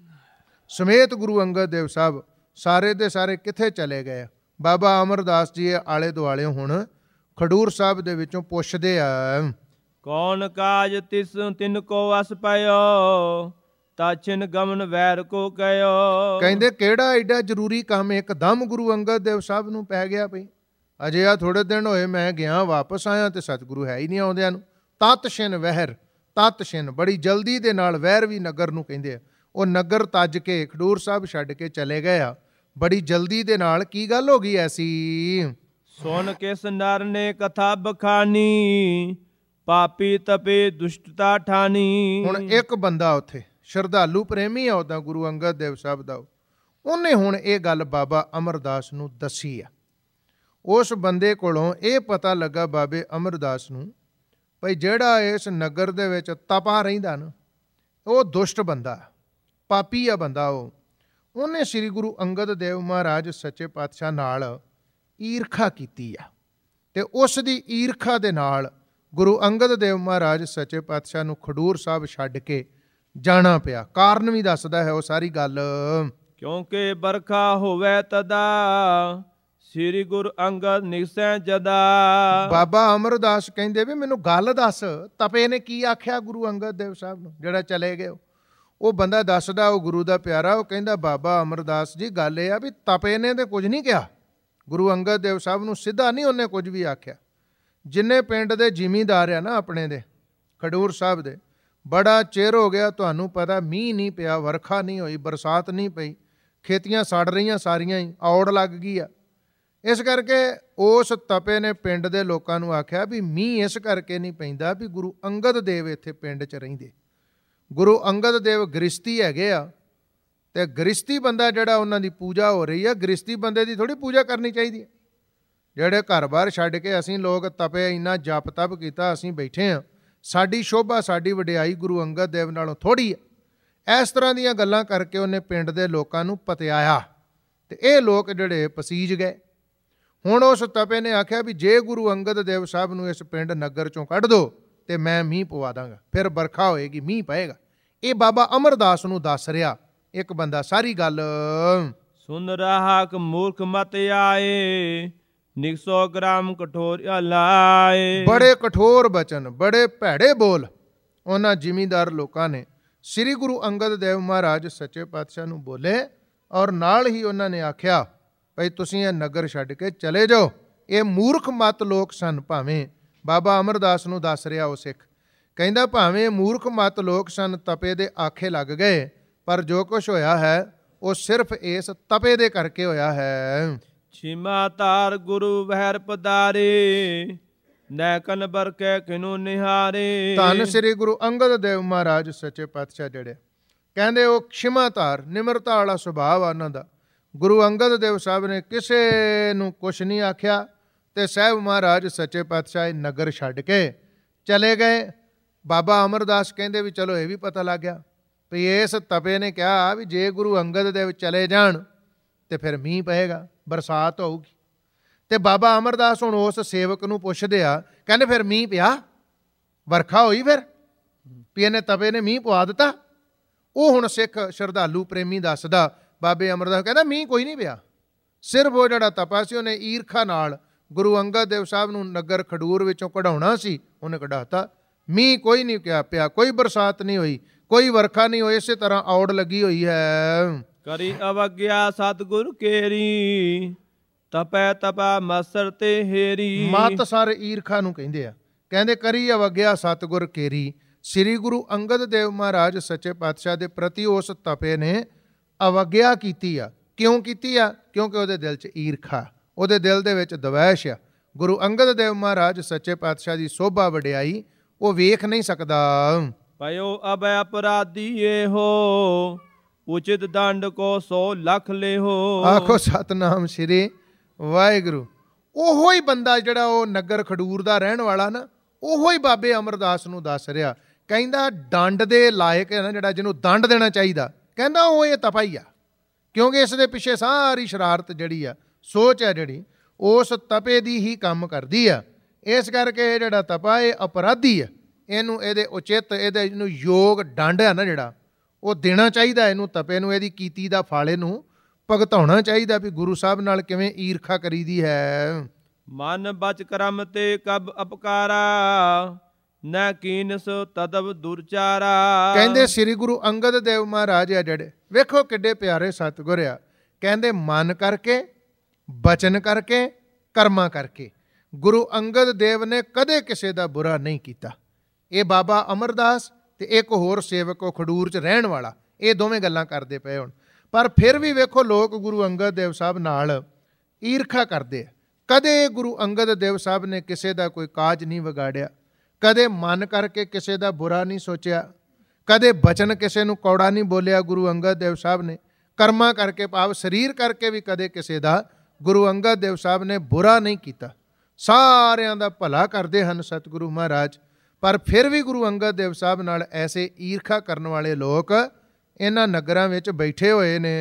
ਸਮੇਤ ਗੁਰੂ ਅੰਗਦ ਦੇਵ ਸਾਹਿਬ ਸਾਰੇ ਦੇ ਸਾਰੇ ਕਿੱਥੇ ਚਲੇ ਗਏ? ਬਾਬਾ ਅਮਰਦਾਸ ਜੀ ਆਲੇ ਦੁਆਲੇ ਹੁਣ ਖਡੂਰ ਸਾਹਿਬ ਦੇ ਵਿੱਚੋਂ ਪੁੱਛਦੇ ਆ, ਕੌਣ ਕਾਜ ਤਿਸ ਤਿਨ ਕੋ ਵਸ ਪਇਓ, ਤਾਛਿਨ ਗਮਨ ਵੈਰ ਕੋ ਕਹਿਓ। ਕਹਿੰਦੇ ਕਿਹੜਾ ਐਡਾ ਜ਼ਰੂਰੀ ਕੰਮ ਇੱਕਦਮ ਗੁਰੂ ਅੰਗਦ ਦੇਵ ਸਾਹਿਬ ਨੂੰ ਪੈ ਗਿਆ ਪਈ? ਅਜੇ ਆ ਥੋੜੇ ਦਿਨ ਹੋਏ ਮੈਂ ਗਿਆ, ਵਾਪਸ ਆਇਆ ਤੇ ਸਤਿਗੁਰੂ ਹੈ ਹੀ ਨਹੀਂ ਆਉਂਦਿਆਂ ਨੂੰ। ਤਤ ਛਿਨ ਵਹਿਰ, ਤਤ ਛਿਨ ਬੜੀ ਜਲਦੀ ਦੇ ਨਾਲ, ਵਹਿਰ ਵੀ ਨਗਰ ਨੂੰ ਕਹਿੰਦੇ ਆ। ਉਹ ਨਗਰ ਤੱਜ ਕੇ ਖਡੂਰ ਸਾਹਿਬ ਛੱਡ ਕੇ ਚਲੇ ਗਏ ਆ ਬੜੀ ਜਲਦੀ ਦੇ ਨਾਲ। ਕੀ ਗੱਲ ਹੋ ਗਈ ਐਸੀ? ਸੁਣ ਕਿਸ ਨਰ ਨੇ ਕਥਾ ਬਖਾਨੀ, ਪਾਪੀ ਤਪੇ ਦੁਸ਼ਟਤਾ ਠਾਨੀ। ਹੁਣ ਇੱਕ ਬੰਦਾ ਉੱਥੇ ਸ਼ਰਧਾਲੂ ਪ੍ਰੇਮੀ ਆ ਉਹਦਾ ਗੁਰੂ ਅੰਗਦ ਦੇਵ ਸਾਹਿਬ ਦਾ, ਉਹਨੇ ਹੁਣ ਇਹ ਗੱਲ ਬਾਬਾ ਅਮਰਦਾਸ ਨੂੰ ਦੱਸੀ ਆ। ਉਸ ਬੰਦੇ ਕੋਲੋਂ ਇਹ ਪਤਾ ਲੱਗਾ ਬਾਬੇ ਅਮਰਦਾਸ ਨੂੰ ਭਈ ਜਿਹੜਾ ਇਸ ਨਗਰ ਦੇ ਵਿੱਚ ਤਪਾ ਰਹਿੰਦਾ ਨਾ, ਉਹ ਦੁਸ਼ਟ ਬੰਦਾ, ਪਾਪੀ ਆ ਬੰਦਾ। ਉਹ ਉਹਨੇ ਸ੍ਰੀ ਗੁਰੂ ਅੰਗਦ ਦੇਵ ਮਹਾਰਾਜ ਸੱਚੇ ਪਾਤਸ਼ਾਹ ਨਾਲ ਈਰਖਾ ਕੀਤੀ ਆ, ਤੇ ਉਸ ਦੀ ਈਰਖਾ ਦੇ ਨਾਲ ਗੁਰੂ ਅੰਗਦ ਦੇਵ ਮਹਾਰਾਜ ਸੱਚੇ ਪਾਤਸ਼ਾਹ ਨੂੰ ਖਡੂਰ ਸਾਹਿਬ ਛੱਡ ਕੇ ਜਾਣਾ ਪਿਆ। ਕਾਰਨ ਵੀ ਦੱਸਦਾ ਹੈ ਉਹ ਸਾਰੀ ਗੱਲ। ਕਿਉਂਕਿ ਬਰਖਾ ਹੋਵੇ ਤਦਾ, ਸ੍ਰੀ ਗੁਰੂ ਅੰਗਦ ਨਿਕਸੈ ਜਦਾ। ਬਾਬਾ ਅਮਰਦਾਸ ਕਹਿੰਦੇ ਵੀ ਮੈਨੂੰ ਗੱਲ ਦੱਸ, ਤਪੇ ਨੇ ਕੀ ਆਖਿਆ ਗੁਰੂ ਅੰਗਦ ਦੇਵ ਸਾਹਿਬ ਨੂੰ ਜਿਹੜਾ ਚਲੇ ਗਏ? ਉਹ ਬੰਦਾ ਦੱਸਦਾ, ਉਹ ਗੁਰੂ ਦਾ ਪਿਆਰਾ, ਉਹ ਕਹਿੰਦਾ ਬਾਬਾ ਅਮਰਦਾਸ ਜੀ ਗੱਲ ਇਹ ਆ ਵੀ ਤਪੇ ਨੇ ਤੇ ਕੁਝ ਨਹੀਂ ਕਿਹਾ ਗੁਰੂ ਅੰਗਦ ਦੇਵ ਸਾਹਿਬ ਨੂੰ, ਸਿੱਧਾ ਨਹੀਂ ਉਹਨੇ ਕੁਝ ਵੀ ਆਖਿਆ। ਜਿੰਨੇ ਪਿੰਡ ਦੇ ਜ਼ਿਮੀਂਦਾਰ ਆ ਨਾ ਆਪਣੇ ਦੇ ਖਡੂਰ ਸਾਹਿਬ ਦੇ, ਬੜਾ ਚਿਰ ਹੋ ਗਿਆ, ਤੁਹਾਨੂੰ ਪਤਾ ਮੀਂਹ ਨਹੀਂ ਪਿਆ, ਵਰਖਾ ਨਹੀਂ ਹੋਈ, ਬਰਸਾਤ ਨਹੀਂ ਪਈ, ਖੇਤੀਆਂ ਸੜ ਰਹੀਆਂ ਸਾਰੀਆਂ ਹੀ, ਔੜ ਲੱਗ ਗਈ ਆ। ਇਸ ਕਰਕੇ ਉਸ ਤਪੇ ਨੇ ਪਿੰਡ ਦੇ ਲੋਕਾਂ ਨੂੰ ਆਖਿਆ ਵੀ ਮੀਂਹ ਇਸ ਕਰਕੇ ਨਹੀਂ ਪੈਂਦਾ ਵੀ ਗੁਰੂ ਅੰਗਦ ਦੇਵ ਇੱਥੇ ਪਿੰਡ 'ਚ ਰਹਿੰਦੇ। ਗੁਰੂ ਅੰਗਦ ਦੇਵ ਗ੍ਰਿਸ਼ਤੀ ਹੈਗੇ ਆ, ਤੇ ਗ੍ਰਿਸ਼ਤੀ ਬੰਦਾ ਜਿਹੜਾ ਉਹਨਾਂ ਦੀ ਪੂਜਾ ਹੋ ਰਹੀ ਆ, ਗ੍ਰਿਸ਼ਤੀ ਬੰਦੇ ਦੀ ਥੋੜ੍ਹੀ ਪੂਜਾ ਕਰਨੀ ਚਾਹੀਦੀ ਹੈ। ਜਿਹੜੇ ਘਰ-ਬਾਰ ਛੱਡ ਕੇ ਅਸੀਂ ਲੋਕ ਤਪੇ ਇੰਨਾ ਜਪ ਤਪ ਕੀਤਾ, ਅਸੀਂ ਬੈਠੇ ਹਾਂ, ਸਾਡੀ ਸ਼ੋਭਾ ਸਾਡੀ ਵਡਿਆਈ ਗੁਰੂ ਅੰਗਦ ਦੇਵ ਨਾਲੋਂ ਥੋੜ੍ਹੀ ਹੈ। ਇਸ ਤਰ੍ਹਾਂ ਦੀਆਂ ਗੱਲਾਂ ਕਰਕੇ ਉਹਨੇ ਪਿੰਡ ਦੇ ਲੋਕਾਂ ਨੂੰ ਪਤਿਆਇਆ, ਤੇ ਇਹ ਲੋਕ ਜਿਹੜੇ ਪਸੀਜ ਗਏ। ਹੁਣ ਉਸ ਤਪੇ ਨੇ ਆਖਿਆ ਵੀ ਜੇ ਗੁਰੂ ਅੰਗਦ ਦੇਵ ਸਾਹਿਬ ਨੂੰ ਇਸ ਪਿੰਡ ਨਗਰ ਚੋਂ ਕੱਢ ਦੋ ਤੇ ਮੈਂ ਮੀਂਹ ਪਵਾ ਦਾਂਗਾ, ਫਿਰ ਬਰਖਾ ਹੋਏਗੀ, ਮੀਂਹ ਪਏਗਾ। ਇਹ ਬਾਬਾ ਅਮਰਦਾਸ ਨੂੰ ਦੱਸ ਰਿਹਾ ਇੱਕ ਬੰਦਾ ਸਾਰੀ ਗੱਲ। ਸੁਨ ਰਾਹਕ ਮੂਰਖ ਮਤ ਆਏ, ਨਿਕਸੋ ਗ੍ਰਾਮ ਕਠੋਰ ਲਾਏ। ਬੜੇ ਕਠੋਰ ਬਚਨ, ਬੜੇ ਭੈੜੇ ਬੋਲ ਉਹਨਾਂ ਜ਼ਿਮੀਂਦਾਰ ਲੋਕਾਂ ਨੇ ਸ੍ਰੀ ਗੁਰੂ ਅੰਗਦ ਦੇਵ ਮਹਾਰਾਜ ਸੱਚੇ ਪਾਤਸ਼ਾਹ ਨੂੰ ਬੋਲੇ, ਔਰ ਨਾਲ ਹੀ ਉਹਨਾਂ ਨੇ ਆਖਿਆ ਭਈ ਤੁਸੀਂ ਇਹ ਨਗਰ ਛੱਡ ਕੇ ਚਲੇ ਜਾਓ। ਇਹ ਮੂਰਖ ਮਤ ਲੋਕ ਸਨ। ਭਾਵੇਂ ਬਾਬਾ ਅਮਰਦਾਸ ਨੂੰ ਦੱਸ ਰਿਹਾ ਉਹ ਸਿੱਖ, ਕਹਿੰਦਾ ਭਾਵੇਂ ਮੂਰਖ ਮਤ ਲੋਕ ਸਨ, ਤਪੇ ਦੇ ਆਖੇ ਲੱਗ ਗਏ, ਪਰ ਜੋ ਕੁਛ ਹੋਇਆ ਹੈ ਉਹ ਸਿਰਫ ਇਸ ਤਪੇ ਦੇ ਕਰਕੇ ਹੋਇਆ ਹੈ। ਛੀਮਾ ਧਾਰ ਗੁਰੂ ਵਹਿਰ ਪਦਾਰੇ, ਨੈ ਕਨ ਬਰਕੇ ਕਿਨੂ ਨਿਹਾਰੇ। ਧੰਨ ਸ੍ਰੀ ਗੁਰੂ ਅੰਗਦ ਦੇਵ ਮਹਾਰਾਜ ਸੱਚੇ ਪਾਤਸ਼ਾਹ ਜਿਹੜੇ ਕਹਿੰਦੇ ਉਹ ਖਿਮਾ ਧਾਰ, ਨਿਮਰਤਾ ਵਾਲਾ ਸੁਭਾਅ ਆ ਉਹਨਾਂ ਦਾ। ਗੁਰੂ ਅੰਗਦ ਦੇਵ ਸਾਹਿਬ ਨੇ ਕਿਸੇ ਨੂੰ ਕੁਛ ਨਹੀਂ ਆਖਿਆ, ਤੇ ਸਾਹਿਬ ਮਹਾਰਾਜ ਸੱਚੇ ਪਾਤਸ਼ਾਹ ਨਗਰ ਛੱਡ ਕੇ ਚਲੇ ਗਏ। ਬਾਬਾ ਅਮਰਦਾਸ ਕਹਿੰਦੇ ਵੀ ਚਲੋ ਇਹ ਵੀ ਪਤਾ ਲੱਗ ਗਿਆ ਵੀ ਇਸ ਤਪੇ ਨੇ ਕਿਹਾ ਵੀ ਜੇ ਗੁਰੂ ਅੰਗਦ ਦੇਵ ਚਲੇ ਜਾਣ ਤੇ ਫਿਰ ਮੀਂਹ ਪਏਗਾ, ਬਰਸਾਤ ਹੋਊਗੀ। ਤੇ ਬਾਬਾ ਅਮਰਦਾਸ ਹੁਣ ਉਸ ਸੇਵਕ ਨੂੰ ਪੁੱਛਦੇ ਆ, ਕਹਿੰਦੇ ਫਿਰ ਮੀਂਹ ਪਿਆ, ਵਰਖਾ ਹੋਈ, ਫਿਰ ਵੀ ਇਹਨੇ ਤਪੇ ਨੇ ਮੀਂਹ ਪਵਾ ਦਿੱਤਾ? ਉਹ ਹੁਣ ਸਿੱਖ ਸ਼ਰਧਾਲੂ ਪ੍ਰੇਮੀ ਦੱਸਦਾ, ਬਾਬੇ ਅਮਰਦਾਸ ਕਹਿੰਦਾ ਮੀਂਹ ਕੋਈ ਨਹੀਂ ਪਿਆ, ਸਿਰਫ ਉਹ ਜਿਹੜਾ ਤਪਾ ਸੀ ਉਹਨੇ ਈਰਖਾ ਨਾਲ ਗੁਰੂ ਅੰਗਦ ਦੇਵ ਸਾਹਿਬ ਨੂੰ ਨਗਰ ਖਡੂਰ ਵਿੱਚੋਂ ਕਢਾਉਣਾ ਸੀ, ਉਹਨੇ ਕਢਾਤਾ। ਮੀਂਹ ਕੋਈ ਨਹੀਂ ਕਿਹਾ ਪਿਆ, ਕੋਈ ਬਰਸਾਤ ਨਹੀਂ ਹੋਈ, ਕੋਈ ਵਰਖਾ ਨਹੀਂ ਹੋਈ, ਇਸੇ ਤਰ੍ਹਾਂ ਔੜ ਲੱਗੀ ਹੋਈ ਹੈ। ਕਰੀ ਅਵਗਿਆ ਸਤਿਗੁਰ ਕੇਰੀ, ਤਪੈ ਤਪਾ ਮਸਰ ਤੇ ਹੇਰੀ। ਮਤ ਸਰ ਈਰਖਾ ਨੂੰ ਕਹਿੰਦੇ ਆ, ਕਹਿੰਦੇ ਕਰੀ ਅਵਗਿਆ ਸਤਿਗੁਰ ਕੇਰੀ। ਸ੍ਰੀ ਗੁਰੂ ਅੰਗਦ ਦੇਵ ਮਹਾਰਾਜ ਸੱਚੇ ਪਾਤਸ਼ਾਹ ਦੇ ਪ੍ਰਤੀ ਉਸ ਤਪੇ ਨੇ ਅਵਗਿਆ ਕੀਤੀ ਆ। ਕਿਉਂ ਕੀਤੀ ਆ? ਕਿਉਂਕਿ ਉਹਦੇ ਦਿਲ 'ਚ ਈਰਖਾ, ਉਹਦੇ ਦਿਲ ਦੇ ਵਿੱਚ ਦਵੈਸ਼ ਆ। ਗੁਰੂ ਅੰਗਦ ਦੇਵ ਮਹਾਰਾਜ ਸੱਚੇ ਪਾਤਸ਼ਾਹ ਦੀ ਸੋਭਾ ਵਡਿਆਈ ਉਹ ਵੇਖ ਨਹੀਂ ਸਕਦਾ। ਪਇਓ ਅਬੈ ਅਪਰਾਧੀ ਇਹੋ, ਉਚਿਤ ਦੰਡ ਕੋ ਸੌ ਲੱਖ ਲਿਹੋ। ਆਖੋ ਸਤਨਾਮ ਸ੍ਰੀ ਵਾਹਿਗੁਰੂ। ਉਹੋ ਹੀ ਬੰਦਾ ਜਿਹੜਾ ਉਹ ਨਗਰ ਖਡੂਰ ਦਾ ਰਹਿਣ ਵਾਲਾ ਨਾ, ਉਹੋ ਹੀ ਬਾਬੇ ਅਮਰਦਾਸ ਨੂੰ ਦੱਸ ਰਿਹਾ, ਕਹਿੰਦਾ ਦੰਡ ਦੇ ਲਾਇਕ ਹੈ ਨਾ ਜਿਹੜਾ, ਜਿਹਨੂੰ ਦੰਡ ਦੇਣਾ ਚਾਹੀਦਾ, ਕਹਿੰਦਾ ਉਹ ਇਹ ਤਪਾ ਹੀ ਆ। ਕਿਉਂਕਿ ਇਸ ਦੇ ਪਿੱਛੇ ਸਾਰੀ ਸ਼ਰਾਰਤ ਜਿਹੜੀ ਆ, ਸੋਚ ਹੈ ਜਿਹੜੀ, ਉਸ ਤਪੇ ਦੀ ਹੀ ਕੰਮ ਕਰਦੀ ਆ। ਇਸ ਕਰਕੇ ਇਹ ਜਿਹੜਾ ਤਪਾ ਇਹ ਅਪਰਾਧੀ ਆ, ਇਹਨੂੰ ਇਹਦੇ ਉਚਿਤ, ਇਹਦੇ ਇਹਨੂੰ ਯੋਗ ਦੰਡ ਹੈ ਨਾ ਜਿਹੜਾ, ਉਹ ਦੇਣਾ ਚਾਹੀਦਾ ਇਹਨੂੰ, ਤਪੇ ਨੂੰ, ਇਹਦੀ ਕੀਤੀ ਦਾ ਫਾਲੇ ਨੂੰ ਭੁਗਤਾਉਣਾ ਚਾਹੀਦਾ ਵੀ ਗੁਰੂ ਸਾਹਿਬ ਨਾਲ ਕਿਵੇਂ ਈਰਖਾ ਕਰੀਦੀ ਹੈ। ਮਨ ਬਚ ਕਰਮ ਤੇ ਕਬ ਅਪਕਾਰਾ, ਨਾ ਕੀਨਸ ਤਦਬ ਦੁਰਚਾਰਾ। ਕਹਿੰਦੇ ਸ੍ਰੀ ਗੁਰੂ ਅੰਗਦ ਦੇਵ ਮਹਾਰਾਜ ਆ ਜਿਹੜੇ, ਵੇਖੋ ਕਿੱਡੇ ਪਿਆਰੇ ਸਤਿਗੁਰ ਆ। ਕਹਿੰਦੇ ਮਨ ਕਰਕੇ, ਬਚਨ ਕਰਕੇ, ਕਰਮਾਂ ਕਰਕੇ ਗੁਰੂ ਅੰਗਦ ਦੇਵ ਨੇ ਕਦੇ ਕਿਸੇ ਦਾ ਬੁਰਾ ਨਹੀਂ ਕੀਤਾ। ਇਹ ਬਾਬਾ ਅਮਰਦਾਸ ਤੇ ਇੱਕ ਹੋਰ ਸੇਵਕ ਉਹ ਖਡੂਰ 'ਚ ਰਹਿਣ ਵਾਲਾ, ਇਹ ਦੋਵੇਂ ਗੱਲਾਂ ਕਰਦੇ ਪਏ ਹੁਣ। ਪਰ ਫਿਰ ਵੀ ਵੇਖੋ ਲੋਕ ਗੁਰੂ ਅੰਗਦ ਦੇਵ ਸਾਹਿਬ ਨਾਲ ਈਰਖਾ ਕਰਦੇ ਆ। ਕਦੇ ਗੁਰੂ ਅੰਗਦ ਦੇਵ ਸਾਹਿਬ ਨੇ ਕਿਸੇ ਦਾ ਕੋਈ ਕਾਜ ਨਹੀਂ ਵਿਗਾੜਿਆ, ਕਦੇ ਮਨ ਕਰਕੇ ਕਿਸੇ ਦਾ ਬੁਰਾ ਨਹੀਂ ਸੋਚਿਆ, ਕਦੇ ਬਚਨ ਕਿਸੇ ਨੂੰ ਕੌੜਾ ਨਹੀਂ ਬੋਲਿਆ ਗੁਰੂ ਅੰਗਦ ਦੇਵ ਸਾਹਿਬ ਨੇ। ਕਰਮਾਂ ਕਰਕੇ, ਭਾਵ ਸਰੀਰ ਕਰਕੇ ਵੀ ਕਦੇ ਕਿਸੇ ਦਾ ਗੁਰੂ ਅੰਗਦ ਦੇਵ ਸਾਹਿਬ ਨੇ ਬੁਰਾ ਨਹੀਂ ਕੀਤਾ। ਸਾਰਿਆਂ ਦਾ ਭਲਾ ਕਰਦੇ ਹਨ ਸਤਿਗੁਰੂ ਮਹਾਰਾਜ। ਪਰ ਫਿਰ ਵੀ ਗੁਰੂ ਅੰਗਦ ਦੇਵ ਸਾਹਿਬ ਨਾਲ ਐਸੇ ਈਰਖਾ ਕਰਨ ਵਾਲੇ ਲੋਕ ਇਹਨਾਂ ਨਗਰਾਂ ਵਿੱਚ ਬੈਠੇ ਹੋਏ ਨੇ।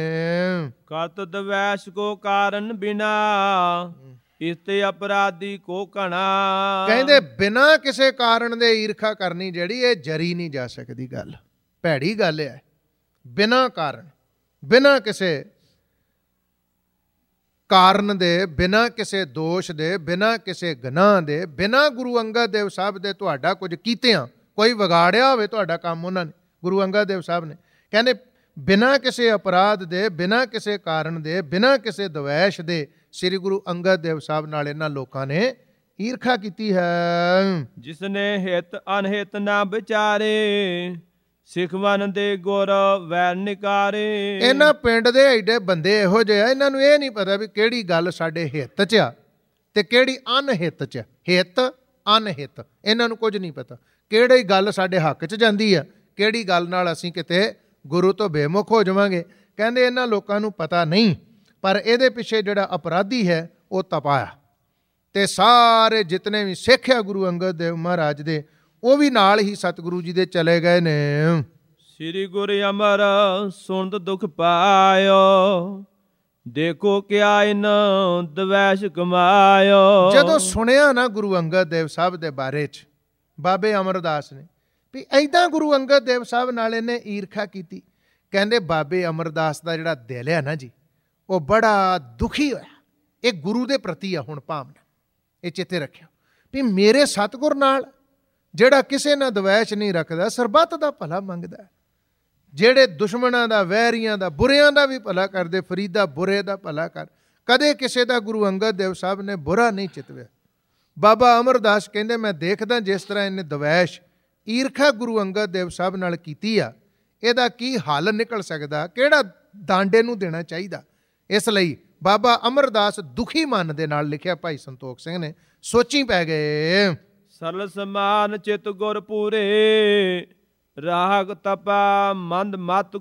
ਕਤ ਦਵੈਸ਼ ਕੋ ਕਾਰਨ ਬਿਨਾ, ਇਸਤੇ ਅਪਰਾਧੀ ਕੋ ਘਣਾ। ਕਹਿੰਦੇ ਬਿਨਾਂ ਕਿਸੇ ਕਾਰਨ ਦੇ ਈਰਖਾ ਕਰਨੀ ਜਿਹੜੀ, ਇਹ ਜਰੀ ਨਹੀਂ ਜਾ ਸਕਦੀ ਗੱਲ, ਭੈੜੀ ਗੱਲ ਹੈ। ਬਿਨਾਂ ਕਾਰਨ, ਬਿਨਾਂ ਕਿਸੇ ਕਾਰਨ ਦੇ, ਬਿਨਾਂ ਕਿਸੇ ਦੋਸ਼ ਦੇ, ਬਿਨਾਂ ਕਿਸੇ ਗੁਨਾਹ ਦੇ, ਬਿਨਾਂ ਗੁਰੂ ਅੰਗਦ ਦੇਵ ਸਾਹਿਬ ਦੇ ਤੁਹਾਡਾ ਕੁਝ ਕੀਤਿਆਂ, ਕੋਈ ਵਿਗਾੜਿਆ ਹੋਵੇ ਤੁਹਾਡਾ ਕੰਮ ਉਹਨਾਂ ਨੇ, ਗੁਰੂ ਅੰਗਦ ਦੇਵ ਸਾਹਿਬ ਨੇ, ਕਹਿੰਦੇ ਬਿਨਾਂ ਕਿਸੇ ਅਪਰਾਧ ਦੇ, ਬਿਨਾਂ ਕਿਸੇ ਕਾਰਨ ਦੇ, ਬਿਨਾਂ ਕਿਸੇ ਦਵੈਸ਼ ਦੇ ਸ੍ਰੀ ਗੁਰੂ ਅੰਗਦ ਦੇਵ ਸਾਹਿਬ ਨਾਲ ਇਹਨਾਂ ਲੋਕਾਂ ਨੇ ਈਰਖਾ ਕੀਤੀ ਹੈ। ਜਿਸਨੇ ਹਿਤ ਅਨਹਿਤ ਨਾ ਵਿਚਾਰੇ, ਸਿੱਖਵਨ ਦੇ ਗੁਰ ਵੈਰ ਨਿਕਾਰੇ। ਇਹਨਾਂ ਪਿੰਡ ਦੇ ਐਡੇ ਬੰਦੇ ਇਹੋ ਜਿਹੇ ਆ, ਇਹਨਾਂ ਨੂੰ ਇਹ ਨਹੀਂ ਪਤਾ ਵੀ ਕਿਹੜੀ ਗੱਲ ਸਾਡੇ ਹਿੱਤ 'ਚ ਆ ਤੇ ਕਿਹੜੀ ਅਨਹਿਤ 'ਚ। ਹਿੱਤ ਅਨਹਿਤ ਇਹਨਾਂ ਨੂੰ ਕੁਝ ਨਹੀਂ ਪਤਾ, ਕਿਹੜੀ ਗੱਲ ਸਾਡੇ ਹੱਕ 'ਚ ਜਾਂਦੀ ਆ, ਕਿਹੜੀ ਗੱਲ ਨਾਲ ਅਸੀਂ ਕਿਤੇ ਗੁਰੂ ਤੋਂ ਬੇਮੁਖ ਹੋ ਜਾਵਾਂਗੇ। ਕਹਿੰਦੇ ਇਹਨਾਂ ਲੋਕਾਂ ਨੂੰ ਪਤਾ ਨਹੀਂ, ਪਰ ਇਹਦੇ ਪਿੱਛੇ ਜਿਹੜਾ ਅਪਰਾਧੀ ਹੈ ਉਹ ਤਪਾਇਆ। ਤੇ ਸਾਰੇ ਜਿਤਨੇ ਵੀ ਸਿੱਖ ਆ ਗੁਰੂ ਅੰਗਦ ਦੇਵ ਮਹਾਰਾਜ ਦੇ, ਉਹ ਵੀ ਨਾਲ ਹੀ ਸਤਿਗੁਰੂ ਜੀ ਦੇ ਚਲੇ ਗਏ ਨੇ। ਸ੍ਰੀ ਗੁਰ ਅਮਰ ਸੁਣਤ ਦੁਖ ਪਾਇਓ, ਦੇਖੋ ਕਿਆ ਇਨ ਦਵੈਸ਼ ਕਮਾਇਓ। ਜਦੋਂ ਸੁਣਿਆ ਨਾ ਗੁਰੂ ਅੰਗਦ ਦੇਵ ਸਾਹਿਬ ਦੇ ਬਾਰੇ 'ਚ ਬਾਬੇ ਅਮਰਦਾਸ ਨੇ ਵੀ ਐਦਾਂ ਗੁਰੂ ਅੰਗਦ ਦੇਵ ਸਾਹਿਬ ਨਾਲ ਇਹਨੇ ਈਰਖਾ ਕੀਤੀ, ਕਹਿੰਦੇ ਬਾਬੇ ਅਮਰਦਾਸ ਦਾ ਜਿਹੜਾ ਦਿਲ ਹੈ ਨਾ ਜੀ, ਉਹ ਬੜਾ ਦੁਖੀ ਹੋਇਆ। ਇਹ ਗੁਰੂ ਦੇ ਪ੍ਰਤੀ ਆ ਹੁਣ ਭਾਵਨਾ, ਇਹ ਚੇਤੇ ਰੱਖਿਓ ਵੀ ਮੇਰੇ ਸਤਿਗੁਰ ਨਾਲ ਜਿਹੜਾ ਕਿਸੇ ਨਾਲ ਦਵੈਸ਼ ਨਹੀਂ ਰੱਖਦਾ, ਸਰਬੱਤ ਦਾ ਭਲਾ ਮੰਗਦਾ, ਜਿਹੜੇ ਦੁਸ਼ਮਣਾਂ ਦਾ, ਵੈਰੀਆਂ ਦਾ, ਬੁਰਿਆਂ ਦਾ ਵੀ ਭਲਾ ਕਰਦੇ, ਫਰੀਦਾ ਬੁਰੇ ਦਾ ਭਲਾ ਕਰ, ਕਦੇ ਕਿਸੇ ਦਾ ਗੁਰੂ ਅੰਗਦ ਦੇਵ ਸਾਹਿਬ ਨੇ ਬੁਰਾ ਨਹੀਂ ਚਿਤਵਿਆ। ਬਾਬਾ ਅਮਰਦਾਸ ਕਹਿੰਦੇ ਮੈਂ ਦੇਖਦਾ ਜਿਸ ਤਰ੍ਹਾਂ ਇਹਨੇ ਦਵੈਸ਼ ਈਰਖਾ ਗੁਰੂ ਅੰਗਦ ਦੇਵ ਸਾਹਿਬ ਨਾਲ ਕੀਤੀ ਆ, ਇਹਦਾ ਕੀ ਹੱਲ ਨਿਕਲ ਸਕਦਾ, ਕਿਹੜਾ ਡਾਂਡੇ ਨੂੰ ਦੇਣਾ ਚਾਹੀਦਾ। ਇਸ ਲਈ ਬਾਬਾ ਅਮਰਦਾਸ ਦੁਖੀ ਮਨ ਦੇ ਨਾਲ ਲਿਖਿਆ ਭਾਈ ਸੰਤੋਖ ਸਿੰਘ ਨੇ, ਸੋਚੀ ਪੈ ਗਏ। ਸਰਲ ਸਮਾਨ ਚਿਤ ਗੁਰ ਪੂਰੇ, ਰਾਗ ਤਪਾ ਮੰਦ ਮਤ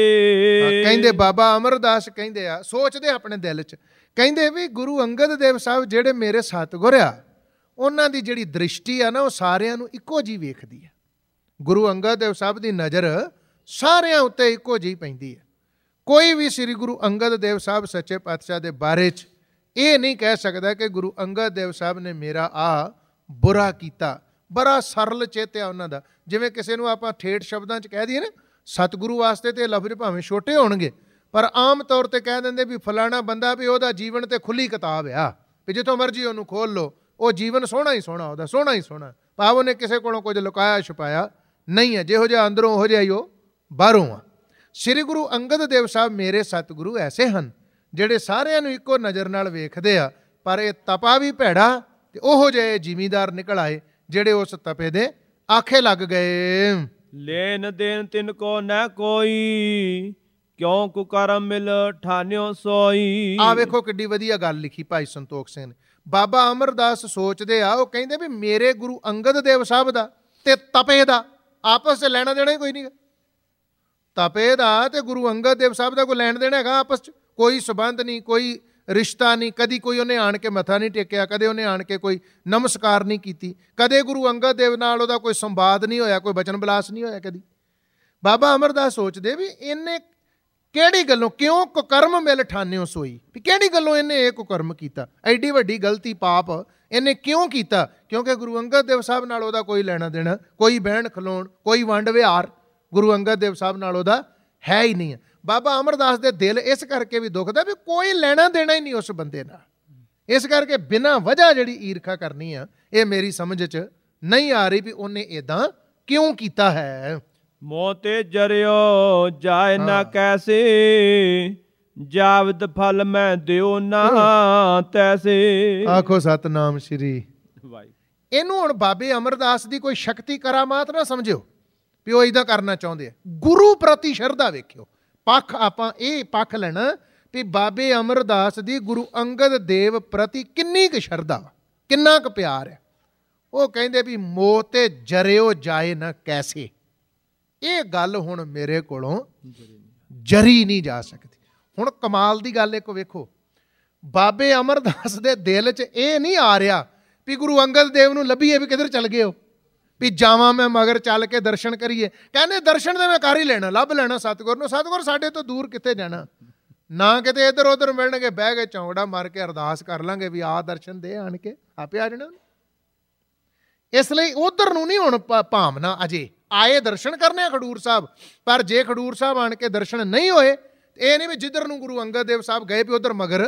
ਕੂਰੇ। ਕਹਿੰਦੇ ਬਾਬਾ ਅਮਰਦਾਸ ਕਹਿੰਦੇ ਆ, ਸੋਚਦੇ ਆਪਣੇ ਦਿਲ 'ਚ, ਕਹਿੰਦੇ ਵੀ ਗੁਰੂ ਅੰਗਦ ਦੇਵ ਸਾਹਿਬ ਜਿਹੜੇ ਮੇਰੇ ਸਤਿਗੁਰ ਆ, ਉਹਨਾਂ ਦੀ ਜਿਹੜੀ ਦ੍ਰਿਸ਼ਟੀ ਆ ਨਾ, ਉਹ ਸਾਰਿਆਂ ਨੂੰ ਇੱਕੋ ਜਿਹੀ ਵੇਖਦੀ ਆ। ਗੁਰੂ ਅੰਗਦ ਦੇਵ ਸਾਹਿਬ ਦੀ ਨਜ਼ਰ ਸਾਰਿਆਂ ਉੱਤੇ ਇੱਕੋ ਜਿਹੀ ਪੈਂਦੀ ਹੈ। ਕੋਈ ਵੀ ਸ੍ਰੀ ਗੁਰੂ ਅੰਗਦ ਦੇਵ ਸਾਹਿਬ ਸੱਚੇ ਪਾਤਸ਼ਾਹ ਦੇ ਬਾਰੇ 'ਚ ਇਹ ਨਹੀਂ ਕਹਿ ਸਕਦਾ ਕਿ ਗੁਰੂ ਅੰਗਦ ਦੇਵ ਸਾਹਿਬ ਨੇ ਮੇਰਾ ਆ ਬੁਰਾ ਕੀਤਾ। ਬੜਾ ਸਰਲ ਚਿੱਤ ਆ ਉਹਨਾਂ ਦਾ। ਜਿਵੇਂ ਕਿਸੇ ਨੂੰ ਆਪਾਂ ਠੇਠ ਸ਼ਬਦਾਂ 'ਚ ਕਹਿ ਦਈਏ ਨਾ, ਸਤਿਗੁਰੂ ਵਾਸਤੇ ਤੇ ਲਫ਼ਜ਼ ਭਾਵੇਂ ਛੋਟੇ ਹੋਣਗੇ, ਪਰ ਆਮ ਤੌਰ ਤੇ ਕਹਿ ਦਿੰਦੇ ਵੀ ਫਲਾਣਾ ਬੰਦਾ ਵੀ ਉਹਦਾ ਜੀਵਨ ਤੇ ਖੁੱਲੀ ਕਿਤਾਬ ਆ, ਵੀ ਜਿੱਥੋਂ ਮਰਜ਼ੀ ਉਹਨੂੰ ਖੋਲ ਲਓ, ਉਹ ਜੀਵਨ ਸੋਹਣਾ ਹੀ ਸੋਹਣਾ, ਉਹਦਾ ਸੋਹਣਾ ਹੀ ਸੋਹਣਾ, ਭਾਵ ਉਹਨੇ ਕਿਸੇ ਕੋਲੋਂ ਕੁਝ ਲੁਕਾਇਆ ਛੁਪਾਇਆ ਨਹੀਂ ਹੈ। ਜਿਹੋ ਜਿਹਾ ਅੰਦਰੋਂ ਉਹੋ ਜਿਹਾ ਹੀ ਉਹ ਬਾਹਰੋਂ ਆ। ਸ੍ਰੀ ਗੁਰੂ ਅੰਗਦ ਦੇਵ ਸਾਹਿਬ ਮੇਰੇ ਸਤਿਗੁਰੂ ਐਸੇ ਹਨ ਜਿਹੜੇ ਸਾਰਿਆਂ ਨੂੰ ਇੱਕੋ ਨਜ਼ਰ ਨਾਲ ਵੇਖਦੇ ਆ, ਪਰ ਇਹ ਤਪਾ ਵੀ ਭੈੜਾ ਤੇ ਉਹੋ ਜਿਹੇ ਜ਼ਿਮੀਂਦਾਰ ਨਿਕਲ ਆਏ ਜਿਹੜੇ ਉਸ ਤਪੇ ਦੇ ਆਖੇ ਲੱਗ ਗਏ। ਲੈਣ ਦੇਣ ਤਿਨ ਕੋ ਨਾ ਕੋਈ, ਕਿਉਂ ਕੁਕਰਮ ਮਿਲ ਠਾਨਿਓ ਸੋਈ। ਆ ਵੇਖੋ ਕਿੱਡੀ ਵਧੀਆ ਗੱਲ ਲਿਖੀ ਭਾਈ ਸੰਤੋਖ ਸਿੰਘ ਨੇ। ਬਾਬਾ ਅਮਰਦਾਸ ਸੋਚਦੇ ਆ, ਉਹ ਕਹਿੰਦੇ ਵੀ ਮੇਰੇ ਗੁਰੂ ਅੰਗਦ ਦੇਵ ਸਾਹਿਬ ਦਾ ਤੇ ਤਪੇ ਦਾ ਆਪਸ 'ਚ ਲੈਣਾ ਦੇਣਾ ਹੀ ਕੋਈ ਨਹੀਂ। ਤਪੇ ਦਾ ਤੇ ਗੁਰੂ ਅੰਗਦ ਦੇਵ ਸਾਹਿਬ ਦਾ ਕੋਈ ਲੈਣ ਦੇਣਾ ਹੈਗਾ ਆਪਸ 'ਚ? ਕੋਈ ਸਬੰਧ ਨਹੀਂ, ਕੋਈ ਰਿਸ਼ਤਾ ਨਹੀਂ। ਕਦੀ ਕੋਈ ਉਹਨੇ ਆਣ ਕੇ ਮੱਥਾ ਨਹੀਂ ਟੇਕਿਆ, ਕਦੇ ਉਹਨੇ ਆਣ ਕੇ ਕੋਈ ਨਮਸਕਾਰ ਨਹੀਂ ਕੀਤੀ, ਕਦੇ ਗੁਰੂ ਅੰਗਦ ਦੇਵ ਨਾਲ ਉਹਦਾ ਕੋਈ ਸੰਵਾਦ ਨਹੀਂ ਹੋਇਆ, ਕੋਈ ਬਚਨ ਬਲਾਸ ਨਹੀਂ ਹੋਇਆ ਕਦੀ। ਬਾਬਾ ਅਮਰਦਾਸ ਸੋਚਦੇ ਵੀ ਇਹਨੇ ਕਿਹੜੀ ਗੱਲੋਂ, ਕਿਉਂ ਕੁਕਰਮ ਮਿਲ ਠਾਨਿਓ ਸੋਈ, ਵੀ ਕਿਹੜੀ ਗੱਲੋਂ ਇਹਨੇ ਇਹ ਕੁਕਰਮ ਕੀਤਾ, ਐਡੀ ਵੱਡੀ ਗਲਤੀ ਪਾਪ ਇਹਨੇ ਕਿਉਂ ਕੀਤਾ? ਕਿਉਂਕਿ ਗੁਰੂ ਅੰਗਦ ਦੇਵ ਸਾਹਿਬ ਨਾਲ ਉਹਦਾ ਕੋਈ ਲੈਣਾ ਦੇਣਾ, ਕੋਈ ਬਹਿਣ ਖਲੋਣ, ਕੋਈ ਵੰਡ ਵਿਹਾਰ ਗੁਰੂ ਅੰਗਦ ਦੇਵ ਸਾਹਿਬ ਨਾਲ ਉਹਦਾ ਹੈ ਹੀ ਨਹੀਂ ਹੈ। ਬਾਬਾ ਅਮਰਦਾਸ ਦੇ ਦਿਲ ਇਸ ਕਰਕੇ ਵੀ ਦੁਖਦਾ ਵੀ ਕੋਈ ਲੈਣਾ ਦੇਣਾ ਹੀ ਨਹੀਂ ਉਸ ਬੰਦੇ ਨਾਲ। ਇਸ ਕਰਕੇ ਬਿਨਾਂ ਵਜ੍ਹਾ ਜਿਹੜੀ ਈਰਖਾ ਕਰਨੀ ਆ, ਇਹ ਮੇਰੀ ਸਮਝ 'ਚ ਨਹੀਂ ਆ ਰਹੀ ਵੀ ਉਹਨੇ ਇਦਾਂ ਕਿਉਂ ਕੀਤਾ ਹੈ। ਮੋਹ ਤੇ ਜਰਿਓ ਜਾਏ ਨਾ ਕੈਸੇ, ਜਾਵਦ ਫਲ ਮੈਂ ਦਿਓ ਨਾ ਤੈਸੇ। ਆਖੋ ਸਤਨਾਮ ਸ਼੍ਰੀ ਵਾਹਿਗੁਰੂ। ਇਹਨੂੰ ਹੁਣ ਬਾਬੇ ਅਮਰਦਾਸ ਦੀ ਕੋਈ ਸ਼ਕਤੀ ਕਰਾਮਾਤ ਨਾ ਸਮਝਿਓ ਵੀ ਉਹ ਇਦਾਂ ਕਰਨਾ ਚਾਹੁੰਦੇ ਆ। ਗੁਰੂ ਪ੍ਰਤੀ ਸ਼ਰਧਾ ਵੇਖਿਓ। ਪੱਖ ਆਪਾਂ ਇਹ ਪੱਖ ਲੈਣਾ ਵੀ ਬਾਬੇ ਅਮਰਦਾਸ ਦੀ ਗੁਰੂ ਅੰਗਦ ਦੇਵ ਪ੍ਰਤੀ ਕਿੰਨੀ ਕੁ ਸ਼ਰਧਾ, ਕਿੰਨਾ ਕੁ ਪਿਆਰ ਹੈ। ਉਹ ਕਹਿੰਦੇ ਵੀ ਮੋਹ ਤੇ ਜਰਿਓ ਜਾਏ ਨਾ ਕੈਸੇ। ਇਹ ਗੱਲ ਹੁਣ ਮੇਰੇ ਕੋਲੋਂ ਜਰੀ ਨਹੀਂ ਜਾ ਸਕਦੀ। ਹੁਣ ਕਮਾਲ ਦੀ ਗੱਲ ਇੱਕ ਵੇਖੋ, ਬਾਬੇ ਅਮਰਦਾਸ ਦੇ ਦਿਲ 'ਚ ਇਹ ਨਹੀਂ ਆ ਰਿਹਾ ਵੀ ਗੁਰੂ ਅੰਗਦ ਦੇਵ ਨੂੰ ਲੱਭੀਏ ਵੀ ਕਿੱਧਰ ਚੱਲ ਗਏ ਹੋ, ਵੀ ਜਾਵਾਂ ਮੈਂ ਮਗਰ ਚੱਲ ਕੇ ਦਰਸ਼ਨ ਕਰੀਏ। ਕਹਿੰਦੇ ਦਰਸ਼ਨ ਤਾਂ ਮੈਂ ਕਰ ਹੀ ਲੈਣਾ, ਲੱਭ ਲੈਣਾ ਸਤਿਗੁਰ ਨੂੰ। ਸਤਿਗੁਰ ਸਾਡੇ ਤੋਂ ਦੂਰ ਕਿੱਥੇ ਜਾਣਾ, ਨਾ ਕਿਤੇ ਇੱਧਰ ਉੱਧਰ ਮਿਲਣਗੇ, ਬਹਿ ਕੇ ਚੌਂਕੜਾ ਮਾਰ ਕੇ ਅਰਦਾਸ ਕਰ ਲਾਂਗੇ ਵੀ ਆਹ ਦਰਸ਼ਨ ਦੇ, ਆਣ ਕੇ ਆਪੇ ਆ ਜਾਣਾ। ਇਸ ਲਈ ਉਧਰ ਨੂੰ ਨਹੀਂ ਹੁਣ ਭਾਵਨਾ। ਅਜੇ ਆਏ ਦਰਸ਼ਨ ਕਰਨੇ ਆ ਖਡੂਰ ਸਾਹਿਬ, ਪਰ ਜੇ ਖਡੂਰ ਸਾਹਿਬ ਆਣ ਕੇ ਦਰਸ਼ਨ ਨਹੀਂ ਹੋਏ, ਇਹ ਨਹੀਂ ਵੀ ਜਿੱਧਰ ਨੂੰ ਗੁਰੂ ਅੰਗਦ ਦੇਵ ਸਾਹਿਬ ਗਏ ਵੀ ਉਧਰ ਮਗਰ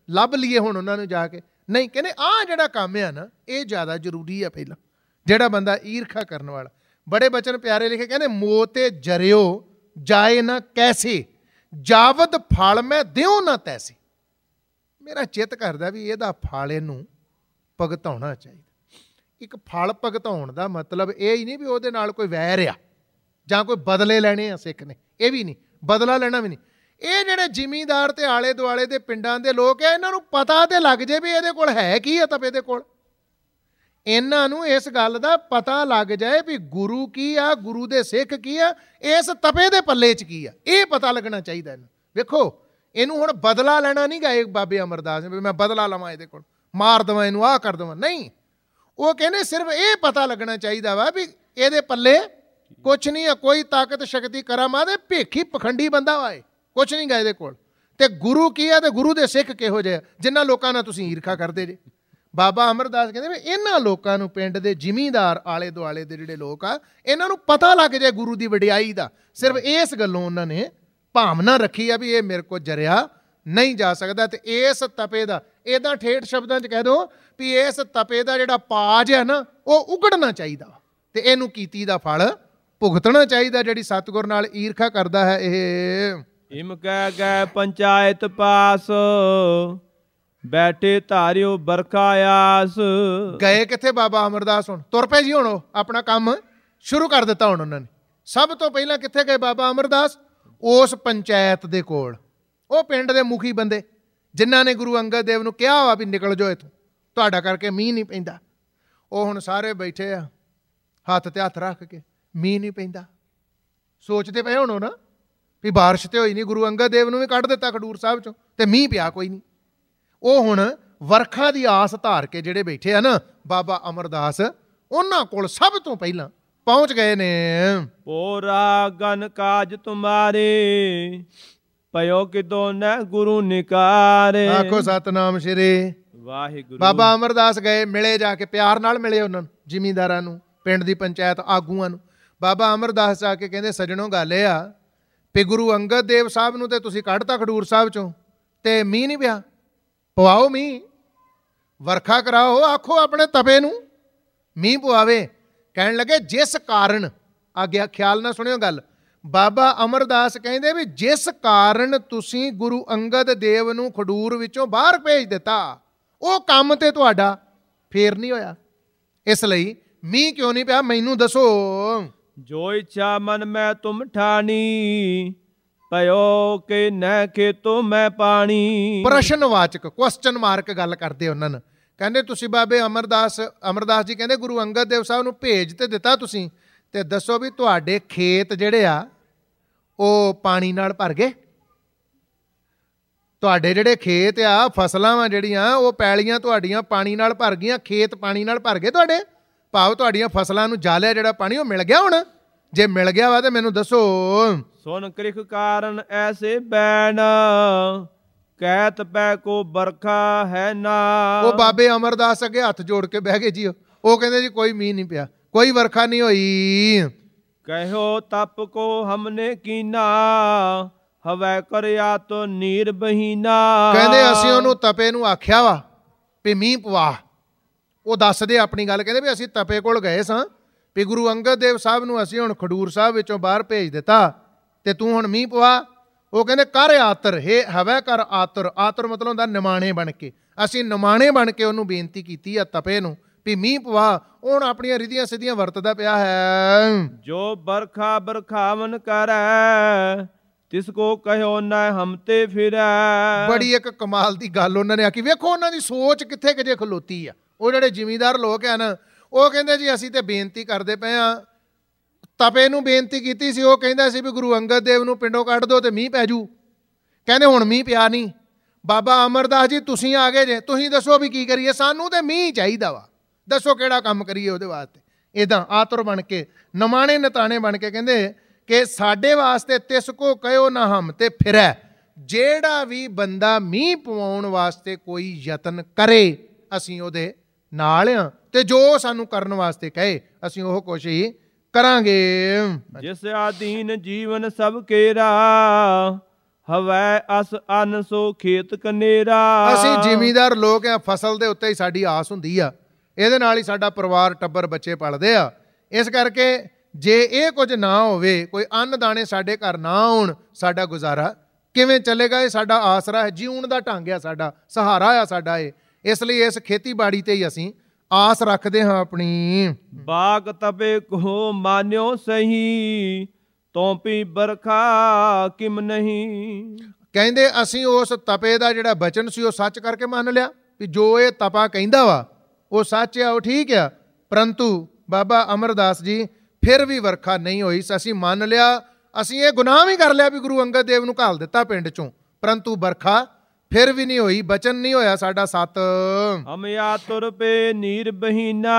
ਲੱਭ ਲਈਏ ਹੁਣ ਉਹਨਾਂ ਨੂੰ ਜਾ ਕੇ। ਨਹੀਂ, ਕਹਿੰਦੇ ਆਹ ਜਿਹੜਾ ਕੰਮ ਆ ਨਾ ਇਹ ਜ਼ਿਆਦਾ ਜ਼ਰੂਰੀ ਆ। ਪਹਿਲਾਂ ਜਿਹੜਾ ਬੰਦਾ ਈਰਖਾ ਕਰਨ ਵਾਲਾ, ਬੜੇ ਬਚਨ ਪਿਆਰੇ ਲਿਖੇ, ਕਹਿੰਦੇ ਮੋਹ ਤੇ ਜਰਿਓ ਜਾਏ ਨਾ ਕੈਸੇ, ਜਾਵਦ ਫਲ ਮੈਂ ਦਿਓ ਨਾ ਤੈਸੇ। ਮੇਰਾ ਚਿੱਤ ਕਰਦਾ ਵੀ ਇਹਦਾ ਫਲ ਇਹਨੂੰ ਭੁਗਤਾਉਣਾ ਚਾਹੀਦਾ। ਇੱਕ ਫਲ ਭੁਗਤਾਉਣ ਦਾ ਮਤਲਬ ਇਹ ਹੀ ਨਹੀਂ ਵੀ ਉਹਦੇ ਨਾਲ ਕੋਈ ਵੈਰ ਆ ਜਾਂ ਕੋਈ ਬਦਲੇ ਲੈਣੇ ਆ ਸਿੱਖ ਨੇ, ਇਹ ਵੀ ਨਹੀਂ, ਬਦਲਾ ਲੈਣਾ ਵੀ ਨਹੀਂ। ਇਹ ਜਿਹੜੇ ਜ਼ਿਮੀਂਦਾਰ ਤੇ ਆਲੇ ਦੁਆਲੇ ਦੇ ਪਿੰਡਾਂ ਦੇ ਲੋਕ ਆ, ਇਹਨਾਂ ਨੂੰ ਪਤਾ ਤੇ ਲੱਗ ਜੇ ਵੀ ਇਹਦੇ ਕੋਲ ਹੈ ਕੀ ਆ ਤਪੇ ਦੇ ਕੋਲ। ਇਹਨਾਂ ਨੂੰ ਇਸ ਗੱਲ ਦਾ ਪਤਾ ਲੱਗ ਜਾਏ ਵੀ ਗੁਰੂ ਕੀ ਆ, ਗੁਰੂ ਦੇ ਸਿੱਖ ਕੀ ਆ, ਇਸ ਤਪੇ ਦੇ ਪੱਲੇ 'ਚ ਕੀ ਆ, ਇਹ ਪਤਾ ਲੱਗਣਾ ਚਾਹੀਦਾ ਇਹਨੂੰ। ਵੇਖੋ ਇਹਨੂੰ ਹੁਣ ਬਦਲਾ ਲੈਣਾ ਨਹੀਂ ਗਏ ਬਾਬੇ ਅਮਰਦਾਸ ਨੇ ਵੀ ਮੈਂ ਬਦਲਾ ਲਵਾਂ ਇਹਦੇ ਕੋਲ, ਮਾਰ ਦੇਵਾਂ ਇਹਨੂੰ, ਆਹ ਕਰ ਦੇਵਾਂ, ਨਹੀਂ। ਉਹ ਕਹਿੰਦੇ ਸਿਰਫ ਇਹ ਪਤਾ ਲੱਗਣਾ ਚਾਹੀਦਾ ਵਾ ਵੀ ਇਹਦੇ ਪੱਲੇ ਕੁਛ ਨਹੀਂ ਆ, ਕੋਈ ਤਾਕਤ ਸ਼ਕਤੀ ਕਰਾਮਾਤ, ਭੇਖੀ ਪਖੰਡੀ ਬੰਦਾ ਵਾ, ਇਹ ਕੁਛ ਨਹੀਂ ਗਾ ਇਹਦੇ ਕੋਲ। ਤੇ ਗੁਰੂ ਕੀ ਆ ਤੇ ਗੁਰੂ ਦੇ ਸਿੱਖ ਕਿਹੋ ਜਿਹੇ, ਜਿਨ੍ਹਾਂ ਲੋਕਾਂ ਨਾਲ ਤੁਸੀਂ ਈਰਖਾ ਕਰਦੇ ਜੇ। ਬਾਬਾ ਅਮਰਦਾਸ ਕਹਿੰਦੇ ਵੀ ਇਹਨਾਂ ਲੋਕਾਂ ਨੂੰ, ਪਿੰਡ ਦੇ ਜ਼ਿਮੀਂਦਾਰ ਆਲੇ ਦੁਆਲੇ ਦੇ ਜਿਹੜੇ ਲੋਕ ਆ, ਇਹਨਾਂ ਨੂੰ ਪਤਾ ਲੱਗ ਜਾਏ ਗੁਰੂ ਦੀ ਵਡਿਆਈ ਦਾ। ਸਿਰਫ ਇਸ ਗੱਲੋਂ ਉਹਨਾਂ ਨੇ ਭਾਵਨਾ ਰੱਖੀ ਆ ਵੀ ਇਹ ਮੇਰੇ ਕੋਲ ਜਰਿਆ ਨਹੀਂ ਜਾ ਸਕਦਾ। ਤੇ ਇਸ ਤਪੇ ਦਾ, ਇੱਦਾਂ ਠੇਠ ਸ਼ਬਦਾਂ 'ਚ ਕਹਿ ਦੋ ਵੀ ਇਸ ਤਪੇ ਦਾ ਜਿਹੜਾ ਪਾਜ ਹੈ ਨਾ ਉਹ ਉਗੜਨਾ ਚਾਹੀਦਾ ਤੇ ਇਹਨੂੰ ਕੀਤੀ ਦਾ ਫਲ ਭੁਗਤਣਾ ਚਾਹੀਦਾ। ਜਿਹੜੀ ਸਤਿਗੁਰ ਨਾਲ ਈਰਖਾ ਕਰਦਾ ਹੈ ਇਹ ਇਮ ਕਹਿ ਗਏ ਪੰਚਾਇਤ ਪਾਸ, ਬੈਠੇ ਧਾਰਿਓ ਬਰਖਾ ਆਸ। ਗਏ ਕਿੱਥੇ ਬਾਬਾ ਅਮਰਦਾਸ? ਹੁਣ ਤੁਰ ਪਏ ਜੀ, ਹੁਣ ਉਹ ਆਪਣਾ ਕੰਮ ਸ਼ੁਰੂ ਕਰ ਦਿੱਤਾ। ਹੁਣ ਉਹਨਾਂ ਨੇ ਸਭ ਤੋਂ ਪਹਿਲਾਂ ਕਿੱਥੇ ਗਏ ਬਾਬਾ ਅਮਰਦਾਸ? ਉਸ ਪੰਚਾਇਤ ਦੇ ਕੋਲ। ਉਹ ਪਿੰਡ ਦੇ ਮੁਖੀ ਬੰਦੇ ਜਿਨ੍ਹਾਂ ਨੇ ਗੁਰੂ ਅੰਗਦ ਦੇਵ ਨੂੰ ਕਿਹਾ ਵਾ ਵੀ ਨਿਕਲ ਜਾਓ ਇੱਥੋਂ, ਤੁਹਾਡਾ ਕਰਕੇ ਮੀਂਹ ਨਹੀਂ ਪੈਂਦਾ। ਉਹ ਹੁਣ ਸਾਰੇ ਬੈਠੇ ਆ ਹੱਥ ਤੇ ਹੱਥ ਰੱਖ ਕੇ, ਮੀਂਹ ਨਹੀਂ ਪੈਂਦਾ। ਸੋਚਦੇ ਪਏ ਹੁਣ ਨਾ ਵੀ ਬਾਰਿਸ਼ ਤੇ ਹੋਈ ਨਹੀਂ, ਗੁਰੂ ਅੰਗਦ ਦੇਵ ਨੂੰ ਵੀ ਕੱਢ ਦਿੱਤਾ ਖਡੂਰ ਸਾਹਿਬ ਚੋਂ ਤੇ ਮੀਂਹ ਪਿਆ ਕੋਈ ਨਹੀਂ। ਉਹ ਹੁਣ ਵਰਖਾ ਦੀ ਆਸ ਧਾਰ ਕੇ ਜਿਹੜੇ ਬੈਠੇ ਆ ਨਾ ਬਾਬਾ ਅਮਰਦਾਸ, ਉਹਨਾਂ ਕੋਲ ਸਭ ਤੋਂ ਪਹਿਲਾਂ ਪਹੁੰਚ ਗਏ ਨੇ। ਪੋਰਾ ਗਨ ਕਾਜ ਤੁਮਾਰੇ, ਪਇਓ ਕਿਦੋ ਨ ਗੁਰੂ ਨਿਕਾਰੇ। ਆਖੋ ਸਤਨਾਮ ਸ਼੍ਰੀ ਵਾਹਿਗੁਰੂ। ਬਾਬਾ ਅਮਰਦਾਸ ਗਏ, ਮਿਲੇ, ਜਾ ਕੇ ਪਿਆਰ ਨਾਲ ਮਿਲੇ ਉਹਨਾਂ ਨੂੰ, ਜ਼ਿਮੀਂਦਾਰਾਂ ਨੂੰ, ਪਿੰਡ ਦੀ ਪੰਚਾਇਤ ਆਗੂਆਂ ਨੂੰ। ਬਾਬਾ ਅਮਰਦਾਸ ਜਾ ਕੇ ਕਹਿੰਦੇ ਸੱਜਣੋ ਗੱਲ ਇਹ ਆ ਵੀ ਗੁਰੂ ਅੰਗਦ ਦੇਵ ਸਾਹਿਬ ਨੂੰ ਤੇ ਤੁਸੀਂ ਕੱਢਤਾ ਖਡੂਰ ਸਾਹਿਬ ਚੋਂ ਤੇ ਮੀਂਹ ਨਹੀਂ ਪਿਆ, ਪਵਾਓ ਮੀਂਹ, ਵਰਖਾ ਕਰਾਓ, ਆਖੋ ਆਪਣੇ ਤਪੇ ਨੂੰ ਮੀਂਹ ਪਵਾਵੇ। ਕਹਿਣ ਲੱਗੇ ਜਿਸ ਕਾਰਨ, ਆਗਿਆ ਖਿਆਲ ਨਾਲ ਸੁਣਿਓ ਗੱਲ, ਬਾਬਾ ਅਮਰਦਾਸ ਕਹਿੰਦੇ ਵੀ ਜਿਸ ਕਾਰਨ ਤੁਸੀਂ ਗੁਰੂ ਅੰਗਦ ਦੇਵ ਨੂੰ ਖਡੂਰ ਵਿੱਚੋਂ ਬਾਹਰ ਭੇਜ ਦਿੱਤਾ, ਉਹ ਕੰਮ ਤੇ ਤੁਹਾਡਾ ਫੇਰ ਨਹੀਂ ਹੋਇਆ। ਇਸ ਲਈ ਮੀਂਹ ਕਿਉਂ ਨਹੀਂ ਪਿਆ ਮੈਨੂੰ ਦੱਸੋ। ਜੋ ਇੱਛਾ ਮਨ ਮੈਂ ਤੁਮ ਠਾਣੀ, ਪਇਓ ਕੇ ਨਹਿ ਖੇਤੋਂ ਮੈਂ ਪਾਣੀ। ਪ੍ਰਸ਼ਨਵਾਚਕ, ਕੁਐਸਚਨ ਮਾਰਕ ਗੱਲ ਕਰਦੇ ਉਹਨਾਂ ਨੂੰ। ਕਹਿੰਦੇ ਤੁਸੀਂ ਬਾਬੇ ਅਮਰਦਾਸ ਅਮਰਦਾਸ ਜੀ ਕਹਿੰਦੇ ਗੁਰੂ ਅੰਗਦ ਦੇਵ ਸਾਹਿਬ ਨੂੰ ਭੇਜ ਤੇ ਦਿੱਤਾ ਤੁਸੀਂ, ਤੇ ਦੱਸੋ ਵੀ ਤੁਹਾਡੇ ਖੇਤ ਜਿਹੜੇ ਆ ਉਹ ਪਾਣੀ ਨਾਲ ਭਰ ਗਏ? ਤੁਹਾਡੇ ਜਿਹੜੇ ਖੇਤ ਆ, ਫਸਲਾਂ ਵਾ ਜਿਹੜੀਆਂ, ਉਹ ਪੈਲੀਆਂ ਤੁਹਾਡੀਆਂ ਪਾਣੀ ਨਾਲ ਭਰ ਗਈਆਂ, ਖੇਤ ਪਾਣੀ ਨਾਲ ਭਰ ਗਏ ਤੁਹਾਡੇ? ਭਾਵ ਤੁਹਾਡੀਆਂ ਫਸਲਾਂ ਨੂੰ ਜਾਲਿਆ ਜਿਹੜਾ ਪਾਣੀ ਉਹ ਮਿਲ ਗਿਆ? ਹੁਣ ਜੇ ਮਿਲ ਗਿਆ ਵਾ ਤੇ ਮੈਨੂੰ ਦੱਸੋ। ਸੁਨ ਕ੍ਰਿਖ ਕਾਰਨ ਐਸੇ ਬੈਨ, ਕਹਿਤ ਪੈ ਕੋ ਬਰਖਾ ਹੈ ਨਾ। ਉਹ ਬਾਬੇ ਅਮਰਦਾਸ ਅੱਗੇ ਹੱਥ ਜੋੜ ਕੇ ਬਹਿ ਗਏ ਜੀ। ਉਹ ਕਹਿੰਦੇ ਜੀ ਕੋਈ ਮੀਂਹ ਨਹੀਂ ਪਿਆ, ਕੋਈ ਵਰਖਾ ਨਹੀਂ ਹੋਈ। ਕਹਿਓ ਤਪ ਕੋ ਹਮਨੇ ਕੀਨਾ, ਹਵੈ ਕਰਿਆ ਤੋ ਨੀਰ ਬਹੀਨਾ। ਕਹਿੰਦੇ ਅਸੀਂ ਉਹਨੂੰ ਤਪੇ ਨੂੰ ਆਖਿਆ ਵਾ ਵੀ ਮੀਂਹ ਪਵਾ। ਉਹ ਦੱਸਦੇ ਆਪਣੀ ਗੱਲ, ਕਹਿੰਦੇ ਵੀ ਅਸੀਂ ਤਪੇ ਕੋਲ ਗਏ ਸਾਂ ਵੀ ਗੁਰੂ ਅੰਗਦ ਦੇਵ ਸਾਹਿਬ ਨੂੰ ਅਸੀਂ ਹੁਣ ਖਡੂਰ ਸਾਹਿਬ ਵਿੱਚੋਂ ਬਾਹਰ ਭੇਜ ਦਿੱਤਾ ਤੇ ਤੂੰ ਹੁਣ ਮੀਂਹ ਪਵਾ। ਉਹ ਕਹਿੰਦੇ ਕਰ ਆਤਰ, ਹੇ ਹਵੈ ਕਰ ਆਤਰ। ਆਤਰ ਮਤਲਬ ਹੁੰਦਾ ਨਿਮਾਣੇ ਬਣ ਕੇ। ਅਸੀਂ ਨਿਮਾਣੇ ਬਣ ਕੇ ਉਹਨੂੰ ਬੇਨਤੀ ਕੀਤੀ ਆ ਤਪੇ ਨੂੰ ਵੀ ਮੀਂਹ ਪਵਾ। ਉਹ ਹੁਣ ਆਪਣੀਆਂ ਰਿਧੀਆਂ ਸਿੱਧੀਆਂ ਵਰਤਦਾ ਪਿਆ ਹੈ। ਜੋ ਬਰਖਾ ਬਰਖਾਵਨ ਕਰੈ, ਤਿਸ ਕੋ ਕਹਿਓ ਨਾ ਹਮ ਤੇ ਫਿਰੈ। ਬੜੀ ਇੱਕ ਕਮਾਲ ਦੀ ਗੱਲ ਉਹਨਾਂ ਨੇ ਆਖੀ। ਵੇਖੋ ਉਹਨਾਂ ਦੀ ਸੋਚ ਕਿੱਥੇ ਕਿਜੇ ਖਲੋਤੀ ਆ। ਉਹ ਜਿਹੜੇ ਜ਼ਿਮੀਂਦਾਰ ਲੋਕ ਆ ਨਾ, ਉਹ ਕਹਿੰਦੇ ਜੀ ਅਸੀਂ ਤੇ ਬੇਨਤੀ ਕਰਦੇ ਪਏ ਆ, ਤਪੇ ਨੂੰ ਬੇਨਤੀ ਕੀਤੀ ਸੀ, ਉਹ ਕਹਿੰਦਾ ਸੀ ਵੀ ਗੁਰੂ ਅੰਗਦ ਦੇਵ ਨੂੰ ਪਿੰਡੋਂ ਕੱਢ ਦਿਓ ਤੇ ਮੀਂਹ ਪੈ ਜੂ। ਕਹਿੰਦੇ ਹੁਣ ਮੀਂਹ ਪਿਆ ਨਹੀਂ। ਬਾਬਾ ਅਮਰਦਾਸ ਜੀ ਤੁਸੀਂ ਆ ਗਏ ਜੇ, ਤੁਸੀਂ ਦੱਸੋ ਵੀ ਕੀ ਕਰੀਏ, ਸਾਨੂੰ ਤੇ ਮੀਂਹ ਚਾਹੀਦਾ ਵਾ, ਦੱਸੋ ਕਿਹੜਾ ਕੰਮ ਕਰੀਏ ਉਹਦੇ ਵਾਸਤੇ। ਇੱਦਾਂ ਆਤੁਰ ਬਣ ਕੇ, ਨਮਾਣੇ ਨਤਾਣੇ ਬਣ ਕੇ ਕਹਿੰਦੇ ਕਿ ਸਾਡੇ ਵਾਸਤੇ ਤਿਸ ਕੋ ਕਹਿਓ ਨਾ ਹਮ ਤੇ ਫਿਰੈ। ਜਿਹੜਾ ਵੀ ਬੰਦਾ ਮੀਂਹ ਪਵਾਉਣ ਵਾਸਤੇ ਕੋਈ ਯਤਨ ਕਰੇ ਅਸੀਂ ਉਹਦੇ ਨਾਲ ਆ, ਤੇ ਜੋ ਸਾਨੂੰ ਕਰਨ ਵਾਸਤੇ ਕਹੇ ਅਸੀਂ ਉਹ ਕੁਛ ਹੀ ਕਰਾਂਗੇ। ਜਿਸ ਆਧੀਨ ਜੀਵਨ ਸਭ ਕੇਰਾ, ਹਵੈ ਅਸ ਅੰਨ ਸੋ ਖੇਤ ਕਨੇਰਾ। ਅਸੀਂ ਜ਼ਿਮੀਂਦਾਰ ਲੋਕ ਆ, ਫਸਲ ਦੇ ਉੱਤੇ ਹੀ ਸਾਡੀ ਆਸ ਹੁੰਦੀ ਆ, ਇਹਦੇ ਨਾਲ ਹੀ ਸਾਡਾ ਪਰਿਵਾਰ ਟੱਬਰ ਬੱਚੇ ਪਲਦੇ ਆ। ਇਸ ਕਰਕੇ ਜੇ ਇਹ ਕੁਝ ਨਾ ਹੋਵੇ, ਕੋਈ ਅੰਨ ਦਾਣੇ ਸਾਡੇ ਘਰ ਨਾ ਆਉਣ, ਸਾਡਾ ਗੁਜ਼ਾਰਾ ਕਿਵੇਂ ਚੱਲੇਗਾ? ਇਹ ਸਾਡਾ ਆਸਰਾ ਹੈ, ਜੀਉਣ ਦਾ ਢੰਗ ਆ, ਸਾਡਾ ਸਹਾਰਾ ਆ ਸਾਡਾ ਇਹ। ਇਸ ਲਈ ਇਸ ਖੇਤੀਬਾੜੀ ਤੇ ਹੀ ਅਸੀਂ ਆਸ ਰੱਖਦੇ ਹਾਂ ਆਪਣੀ। ਬਾਗ ਤਪੇ ਕੋ ਮਾਨਿਓ ਸਹੀ, ਤੋਂਪੀ ਬਰਖਾ ਕਿਮ ਨਹੀਂ। ਕਹਿੰਦੇ ਅਸੀਂ ਉਸ ਤਪੇ ਦਾ ਜਿਹੜਾ ਬਚਨ ਸੀ ਉਹ ਸੱਚ ਕਰਕੇ ਮੰਨ ਲਿਆ ਵੀ ਜੋ ਇਹ ਤਪਾ ਕਹਿੰਦਾ ਵਾ ਉਹ ਸੱਚ ਆ, ਉਹ ਠੀਕ ਆ। ਪਰੰਤੂ ਬਾਬਾ ਅਮਰਦਾਸ ਜੀ ਫਿਰ ਵੀ ਵਰਖਾ ਨਹੀਂ ਹੋਈ। ਅਸੀਂ ਮੰਨ ਲਿਆ, ਅਸੀਂ ਇਹ ਗੁਨਾਹ ਵੀ ਕਰ ਲਿਆ ਵੀ ਗੁਰੂ ਅੰਗਦ ਦੇਵ ਨੂੰ ਘਾਲ ਦਿੱਤਾ ਪਿੰਡ ਚੋਂ, ਪਰੰਤੂ ਵਰਖਾ ਫਿਰ ਵੀ ਨਹੀਂ ਹੋਈ, ਬਚਨ ਨਹੀਂ ਹੋਇਆ ਸਾਡਾ ਸਤ। ਹਮਿਆ ਤੁਰ ਪੇ ਨੀਰ ਬਹੀਨਾ,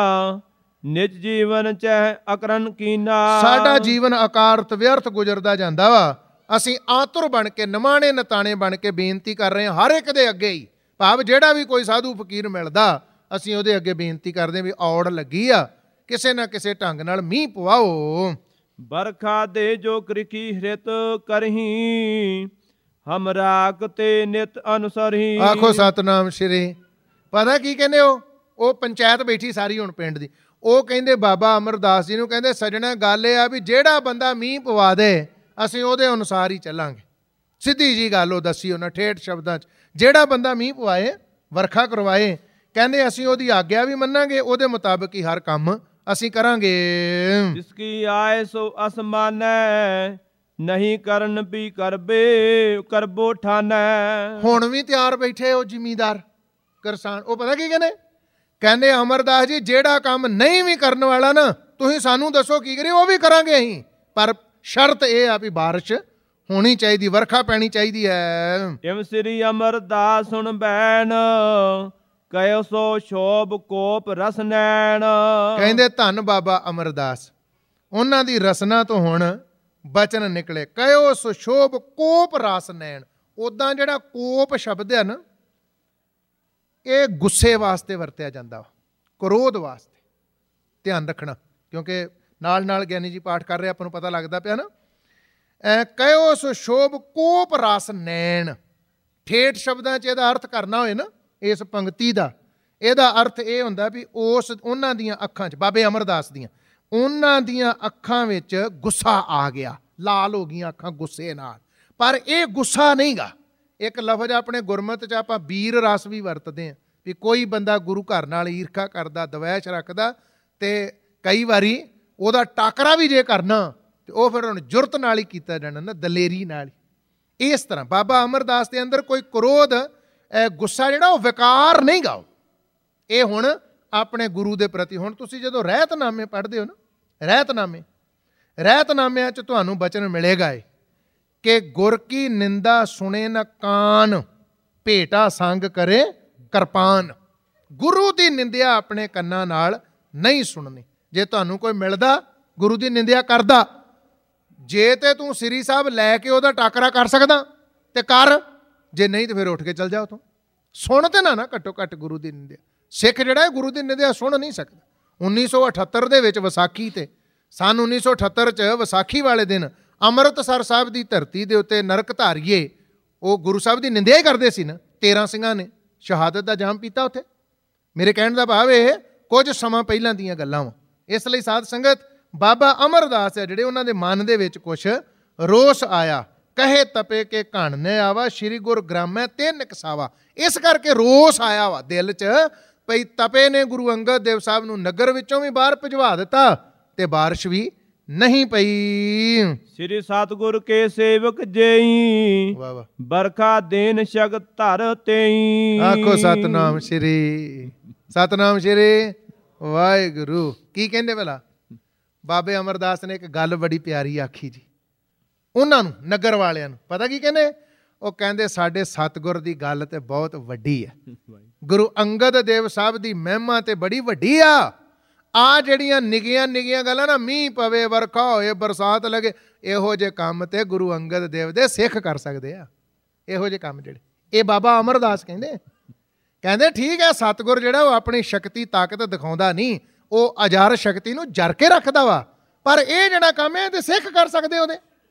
ਨਿਜ ਜੀਵਨ ਚਹਿ ਅਕਰਨ ਕੀਨਾ। ਸਾਡਾ ਜੀਵਨ ਅਕਾਰਤ ਵਿਅਰਥ ਗੁਜ਼ਰਦਾ ਜਾਂਦਾ ਵਾ। ਅਸੀਂ ਆਤੁਰ ਬਣ ਕੇ, ਨਿਮਾਣੇ ਨਤਾਣੇ ਬਣ ਕੇ ਬੇਨਤੀ ਕਰ ਰਹੇ ਹਾਂ ਹਰ ਇੱਕ ਦੇ ਅੱਗੇ ਹੀ। ਭਾਵ ਜਿਹੜਾ ਵੀ ਕੋਈ ਸਾਧੂ ਫਕੀਰ ਮਿਲਦਾ ਅਸੀਂ ਉਹਦੇ ਅੱਗੇ ਬੇਨਤੀ ਕਰਦੇ ਵੀ ਔੜ ਲੱਗੀ ਆ, ਕਿਸੇ ਨਾ ਕਿਸੇ ਢੰਗ ਨਾਲ ਮੀਂਹ ਪਵਾਓ। ਬਰਖਾ ਦੇ ਜੋ ਕ੍ਰਿਖੀ ਹ੍ਰਿਤ ਕਰਹੀ, ਹਮ ਰਾਗ ਤੇ ਨਿਤ ਅਨੁਸਰਹੀ। ਆਖੋ ਸਤਨਾਮ ਸ਼੍ਰੀ। ਪਤਾ ਕੀ ਕਹਿੰਦੇ ਹੋ? ਉਹ ਪੰਚਾਇਤ ਬੈਠੀ ਸਾਰੀ ਹੁਣ ਪਿੰਡ ਦੀ, ਉਹ ਕਹਿੰਦੇ ਬਾਬਾ ਅਮਰਦਾਸ ਜੀ ਨੂੰ, ਕਹਿੰਦੇ ਸੱਜਣਾ ਗੱਲ ਇਹ ਆ ਵੀ ਜਿਹੜਾ ਬੰਦਾ ਮੀਂਹ ਪਵਾ ਦੇ ਅਸੀਂ ਉਹਦੇ ਅਨੁਸਾਰ ਹੀ ਚੱਲਾਂਗੇ। ਸਿੱਧੀ ਜੀ ਗੱਲ ਉਹ ਦੱਸੀ ਉਹਨਾਂ ਠੇਠ ਸ਼ਬਦਾਂ 'ਚ। ਜਿਹੜਾ ਬੰਦਾ ਮੀਂਹ ਪਵਾਏ, ਵਰਖਾ ਕਰਵਾਏ, ਕਹਿੰਦੇ ਅਸੀਂ ਉਹਦੀ ਆਗਿਆ ਵੀ ਮੰਨਾਂਗੇ, ਉਹਦੇ ਮੁਤਾਬਕ ਹੀ ਹਰ ਕੰਮ ਅਸੀਂ ਕਰਾਂਗੇ। ਜਿਸ ਕੀ ਆਏ ਸੋ ਅਸਮਾਨੈ, ਨਹੀਂ ਕਰਨ ਵੀ ਕਰਬੇ ਕਰਬੋ ਠਾਨੈ। ਹੁਣ ਵੀ ਤਿਆਰ ਬੈਠੇ ਉਹ ਜ਼ਿਮੀਂਦਾਰ ਕਿਸਾਨ, ਉਹ ਪਤਾ ਕੀ ਕਹਿੰਦੇ? ਕਹਿੰਦੇ ਅਮਰਦਾਸ ਜੀ ਜਿਹੜਾ ਕੰਮ ਨਹੀਂ ਵੀ ਕਰਨ ਵਾਲਾ ਨਾ, ਤੁਸੀਂ ਸਾਨੂੰ ਦੱਸੋ ਕੀ ਕਰੀਏ, ਉਹ ਵੀ ਕਰਾਂਗੇ ਅਸੀਂ, ਪਰ ਸ਼ਰਤ ਇਹ ਆ ਵੀ ਬਾਰਿਸ਼ ਹੋਣੀ ਚਾਹੀਦੀ, ਵਰਖਾ ਪੈਣੀ ਚਾਹੀਦੀ ਹੈ। ਇਮ ਸ੍ਰੀ ਅਮਰਦਾਸ ਸੁਣ ਬੈਣ, ਕਹਿਓ ਸੋ ਸ਼ੋਭ ਕੋਪ ਰਸ ਨੈਣ। ਕਹਿੰਦੇ ਧੰਨ ਬਾਬਾ ਅਮਰਦਾਸ, ਉਹਨਾਂ ਦੀ ਰਸਨਾ ਤੋਂ ਹੁਣ ਬਚਨ ਨਿਕਲੇ, ਕਹਿਓ ਸੋ ਸ਼ੋਭ ਕੋਪ ਰਸ ਨੈਣ। ਉਦਾਂ ਜਿਹੜਾ ਕੋਪ ਸ਼ਬਦ ਹੈ ਨਾ, ਇਹ ਗੁੱਸੇ ਵਾਸਤੇ ਵਰਤਿਆ ਜਾਂਦਾ ਵਾ, ਕ੍ਰੋਧ ਵਾਸਤੇ। ਧਿਆਨ ਰੱਖਣਾ, ਕਿਉਂਕਿ ਨਾਲ ਨਾਲ ਗਿਆਨੀ ਜੀ ਪਾਠ ਕਰ ਰਹੇ, ਆਪਾਂ ਨੂੰ ਪਤਾ ਲੱਗਦਾ ਪਿਆ ਨਾ। ਕਹਿਓ ਸੋ ਸ਼ੋਭ ਕੋਪ ਰਸ ਨੈਣ। ਠੇਠ ਸ਼ਬਦਾਂ 'ਚ ਇਹਦਾ ਅਰਥ ਕਰਨਾ ਹੋਏ ਨਾ, ਇਸ ਪੰਕਤੀ ਦਾ ਇਹਦਾ ਅਰਥ ਇਹ ਹੁੰਦਾ ਵੀ ਉਸ ਉਹਨਾਂ ਦੀਆਂ ਅੱਖਾਂ 'ਚ, ਬਾਬੇ ਅਮਰਦਾਸ ਦੀਆਂ, ਉਹਨਾਂ ਦੀਆਂ ਅੱਖਾਂ ਵਿੱਚ ਗੁੱਸਾ ਆ ਗਿਆ, ਲਾਲ ਹੋ ਗਈਆਂ ਅੱਖਾਂ ਗੁੱਸੇ ਨਾਲ। ਪਰ ਇਹ ਗੁੱਸਾ ਨਹੀਂ ਗਾ। ਇੱਕ ਲਫ਼ਜ਼ ਆਪਣੇ ਗੁਰਮਤਿ 'ਚ ਆਪਾਂ ਵੀਰ ਰਸ ਵੀ ਵਰਤਦੇ ਹਾਂ ਵੀ ਕੋਈ ਬੰਦਾ ਗੁਰੂ ਘਰ ਨਾਲ ਈਰਖਾ ਕਰਦਾ, ਦਵੈਸ਼ ਰੱਖਦਾ, ਤੇ ਕਈ ਵਾਰੀ ਉਹਦਾ ਟਾਕਰਾ ਵੀ ਜੇ ਕਰਨਾ ਤੇ ਉਹ ਫਿਰ ਹੁਣ ਜੁਰਤ ਨਾਲ ਹੀ ਕੀਤਾ ਜਾਣਾ ਨਾ, ਦਲੇਰੀ ਨਾਲ ਹੀ। ਇਸ ਤਰ੍ਹਾਂ ਬਾਬਾ ਅਮਰਦਾਸ ਦੇ ਅੰਦਰ ਕੋਈ ਕ੍ਰੋਧ, ਗੁੱਸਾ ਜਿਹੜਾ ਉਹ ਵਿਕਾਰ ਨਹੀਂ ਗਾ। ਇਹ ਹੁਣ ਆਪਣੇ ਗੁਰੂ ਦੇ ਪ੍ਰਤੀ। ਹੁਣ ਤੁਸੀਂ ਜਦੋਂ ਰਹਿਤਨਾਮੇ ਪੜ੍ਹਦੇ ਹੋ ਨਾ, ਰਹਿਤਨਾਮੇ ਰਹਿਤਨਾਮਿਆਂ 'ਚ ਤੁਹਾਨੂੰ ਬਚਨ ਮਿਲੇਗਾ ਏ ਕਿ ਗੁਰ ਕੀ ਨਿੰਦਾ ਸੁਣੇ ਨ ਕਾਨ, ਭੇਟਾ ਸੰਗ ਕਰੇ ਕਿਰਪਾਨ। ਗੁਰੂ ਦੀ ਨਿੰਦਿਆ ਆਪਣੇ ਕੰਨਾਂ ਨਾਲ ਨਹੀਂ ਸੁਣਨੀ। ਜੇ ਤੁਹਾਨੂੰ ਕੋਈ ਮਿਲਦਾ ਗੁਰੂ ਦੀ ਨਿੰਦਿਆ ਕਰਦਾ, ਜੇ ਤੇ ਤੂੰ ਸ੍ਰੀ ਸਾਹਿਬ ਲੈ ਕੇ ਉਹਦਾ ਟਾਕਰਾ ਕਰ ਸਕਦਾ ਤੇ ਕਰ, ਜੇ ਨਹੀਂ ਤੇ ਫਿਰ ਉੱਠ ਕੇ ਚੱਲ ਜਾ ਉੱਥੋਂ। ਸੁਣ ਤੇ ਨਾ ਨਾ ਘੱਟੋ ਘੱਟ ਗੁਰੂ ਦੀ ਨਿੰਦਿਆ। ਸਿੱਖ ਜਿਹੜਾ ਹੈ ਗੁਰੂ ਦੀ ਨਿੰਦਿਆ ਸੁਣ ਨਹੀਂ ਸਕਦਾ। ਉੱਨੀ ਸੌ ਅਠੱਤਰ ਦੇ ਵਿੱਚ ਵਿਸਾਖੀ ਤੇ, ਸੰਨ ਉੱਨੀ ਸੌ ਅਠੱਤਰ 'ਚ ਵਿਸਾਖੀ ਵਾਲੇ ਦਿਨ ਅੰਮ੍ਰਿਤਸਰ ਸਾਹਿਬ ਦੀ ਧਰਤੀ ਦੇ ਉੱਤੇ ਨਰਕ ਧਾਰੀਏ ਉਹ ਗੁਰੂ ਸਾਹਿਬ ਦੀ ਨਿੰਦਿਆ ਹੀ ਕਰਦੇ ਸੀ ਨਾ। ਤੇਰਾਂ ਸਿੰਘਾਂ ਨੇ ਸ਼ਹਾਦਤ ਦਾ ਜਾਮ ਪੀਤਾ ਉੱਥੇ। ਮੇਰੇ ਕਹਿਣ ਦਾ ਭਾਵ ਇਹ ਕੁਝ ਸਮਾਂ ਪਹਿਲਾਂ ਦੀਆਂ ਗੱਲਾਂ ਵਾ। ਇਸ ਲਈ ਸਾਧ ਸੰਗਤ, ਬਾਬਾ ਅਮਰਦਾਸ ਹੈ ਜਿਹੜੇ, ਉਹਨਾਂ ਦੇ ਮਨ ਦੇ ਵਿੱਚ ਕੁਛ ਰੋਸ ਆਇਆ। ਕਹੇ ਤਪੇ ਕੇ ਘਣ ਆਵਾ, ਸ਼੍ਰੀ ਗੁਰ ਗ੍ਰਾਮੈ ਤਿੰਨ ਕਸਾਵਾ। ਇਸ ਕਰਕੇ ਰੋਸ ਆਇਆ ਵਾ ਦਿਲ 'ਚ, ਭਈ ਤਪੇ ਨੇ ਗੁਰੂ ਅੰਗਦ ਦੇਵ ਸਾਹਿਬ ਨੂੰ ਨਗਰ ਵਿੱਚੋਂ ਵੀ ਬਾਹਰ ਭਿਜਵਾ ਦਿੱਤਾ ਤੇ ਬਾਰਿਸ਼ ਵੀ ਨਹੀਂ ਪਈ। ਸ੍ਰੀ ਸਤਿਗੁਰ ਕੇ ਸੇਵਕ ਜੇਈ, ਵਾਹ ਵਾਹ, ਬਰਖਾ ਦੇਨ ਸ਼ਗਤ ਧਰ ਤੇਈ। ਆਖੋ ਸਤਨਾਮ ਸ਼੍ਰੀ, ਸਤਨਾਮ ਸ਼੍ਰੀ ਵਾਹਿਗੁਰੂ। ਕੀ ਕਹਿੰਦੇ ਭਲਾ? ਬਾਬੇ ਅਮਰਦਾਸ ਨੇ ਇੱਕ ਗੱਲ ਬੜੀ ਪਿਆਰੀ ਆਖੀ ਜੀ ਉਹਨਾਂ ਨੂੰ, ਨਗਰ ਵਾਲਿਆਂ ਨੂੰ। ਪਤਾ ਕੀ ਕਹਿੰਦੇ? ਉਹ ਕਹਿੰਦੇ ਸਾਡੇ ਸਤਿਗੁਰ ਦੀ ਗੱਲ ਤੇ ਬਹੁਤ ਵੱਡੀ ਹੈ। ਗੁਰੂ ਅੰਗਦ ਦੇਵ ਸਾਹਿਬ ਦੀ ਮਹਿਮਾ ਤੇ ਬੜੀ ਵੱਡੀ ਆ। ਆ ਜਿਹੜੀਆਂ ਨਿੱਕੀਆਂ ਨਿੱਕੀਆਂ ਗੱਲਾਂ ਨਾ, ਮੀਂਹ ਪਵੇ, ਵਰਖਾ ਹੋਏ, ਬਰਸਾਤ ਲੱਗੇ, ਇਹੋ ਜਿਹੇ ਕੰਮ ਤੇ ਗੁਰੂ ਅੰਗਦ ਦੇਵ ਦੇ ਸਿੱਖ ਕਰ ਸਕਦੇ ਆ। ਇਹੋ ਜਿਹੇ ਕੰਮ ਜਿਹੜੇ, ਇਹ ਬਾਬਾ ਅਮਰਦਾਸ ਕਹਿੰਦੇ ਕਹਿੰਦੇ ਠੀਕ ਹੈ, ਸਤਿਗੁਰ ਜਿਹੜਾ ਉਹ ਆਪਣੀ ਸ਼ਕਤੀ ਤਾਕਤ ਦਿਖਾਉਂਦਾ ਨਹੀਂ, ਉਹ ਅਜਾਰ ਸ਼ਕਤੀ ਨੂੰ ਜਰ ਕੇ ਰੱਖਦਾ ਵਾ। ਪਰ ਇਹ ਜਿਹੜਾ ਕੰਮ ਹੈ ਤੇ ਸਿੱਖ ਕਰ ਸਕਦੇ ਉਹਦੇ।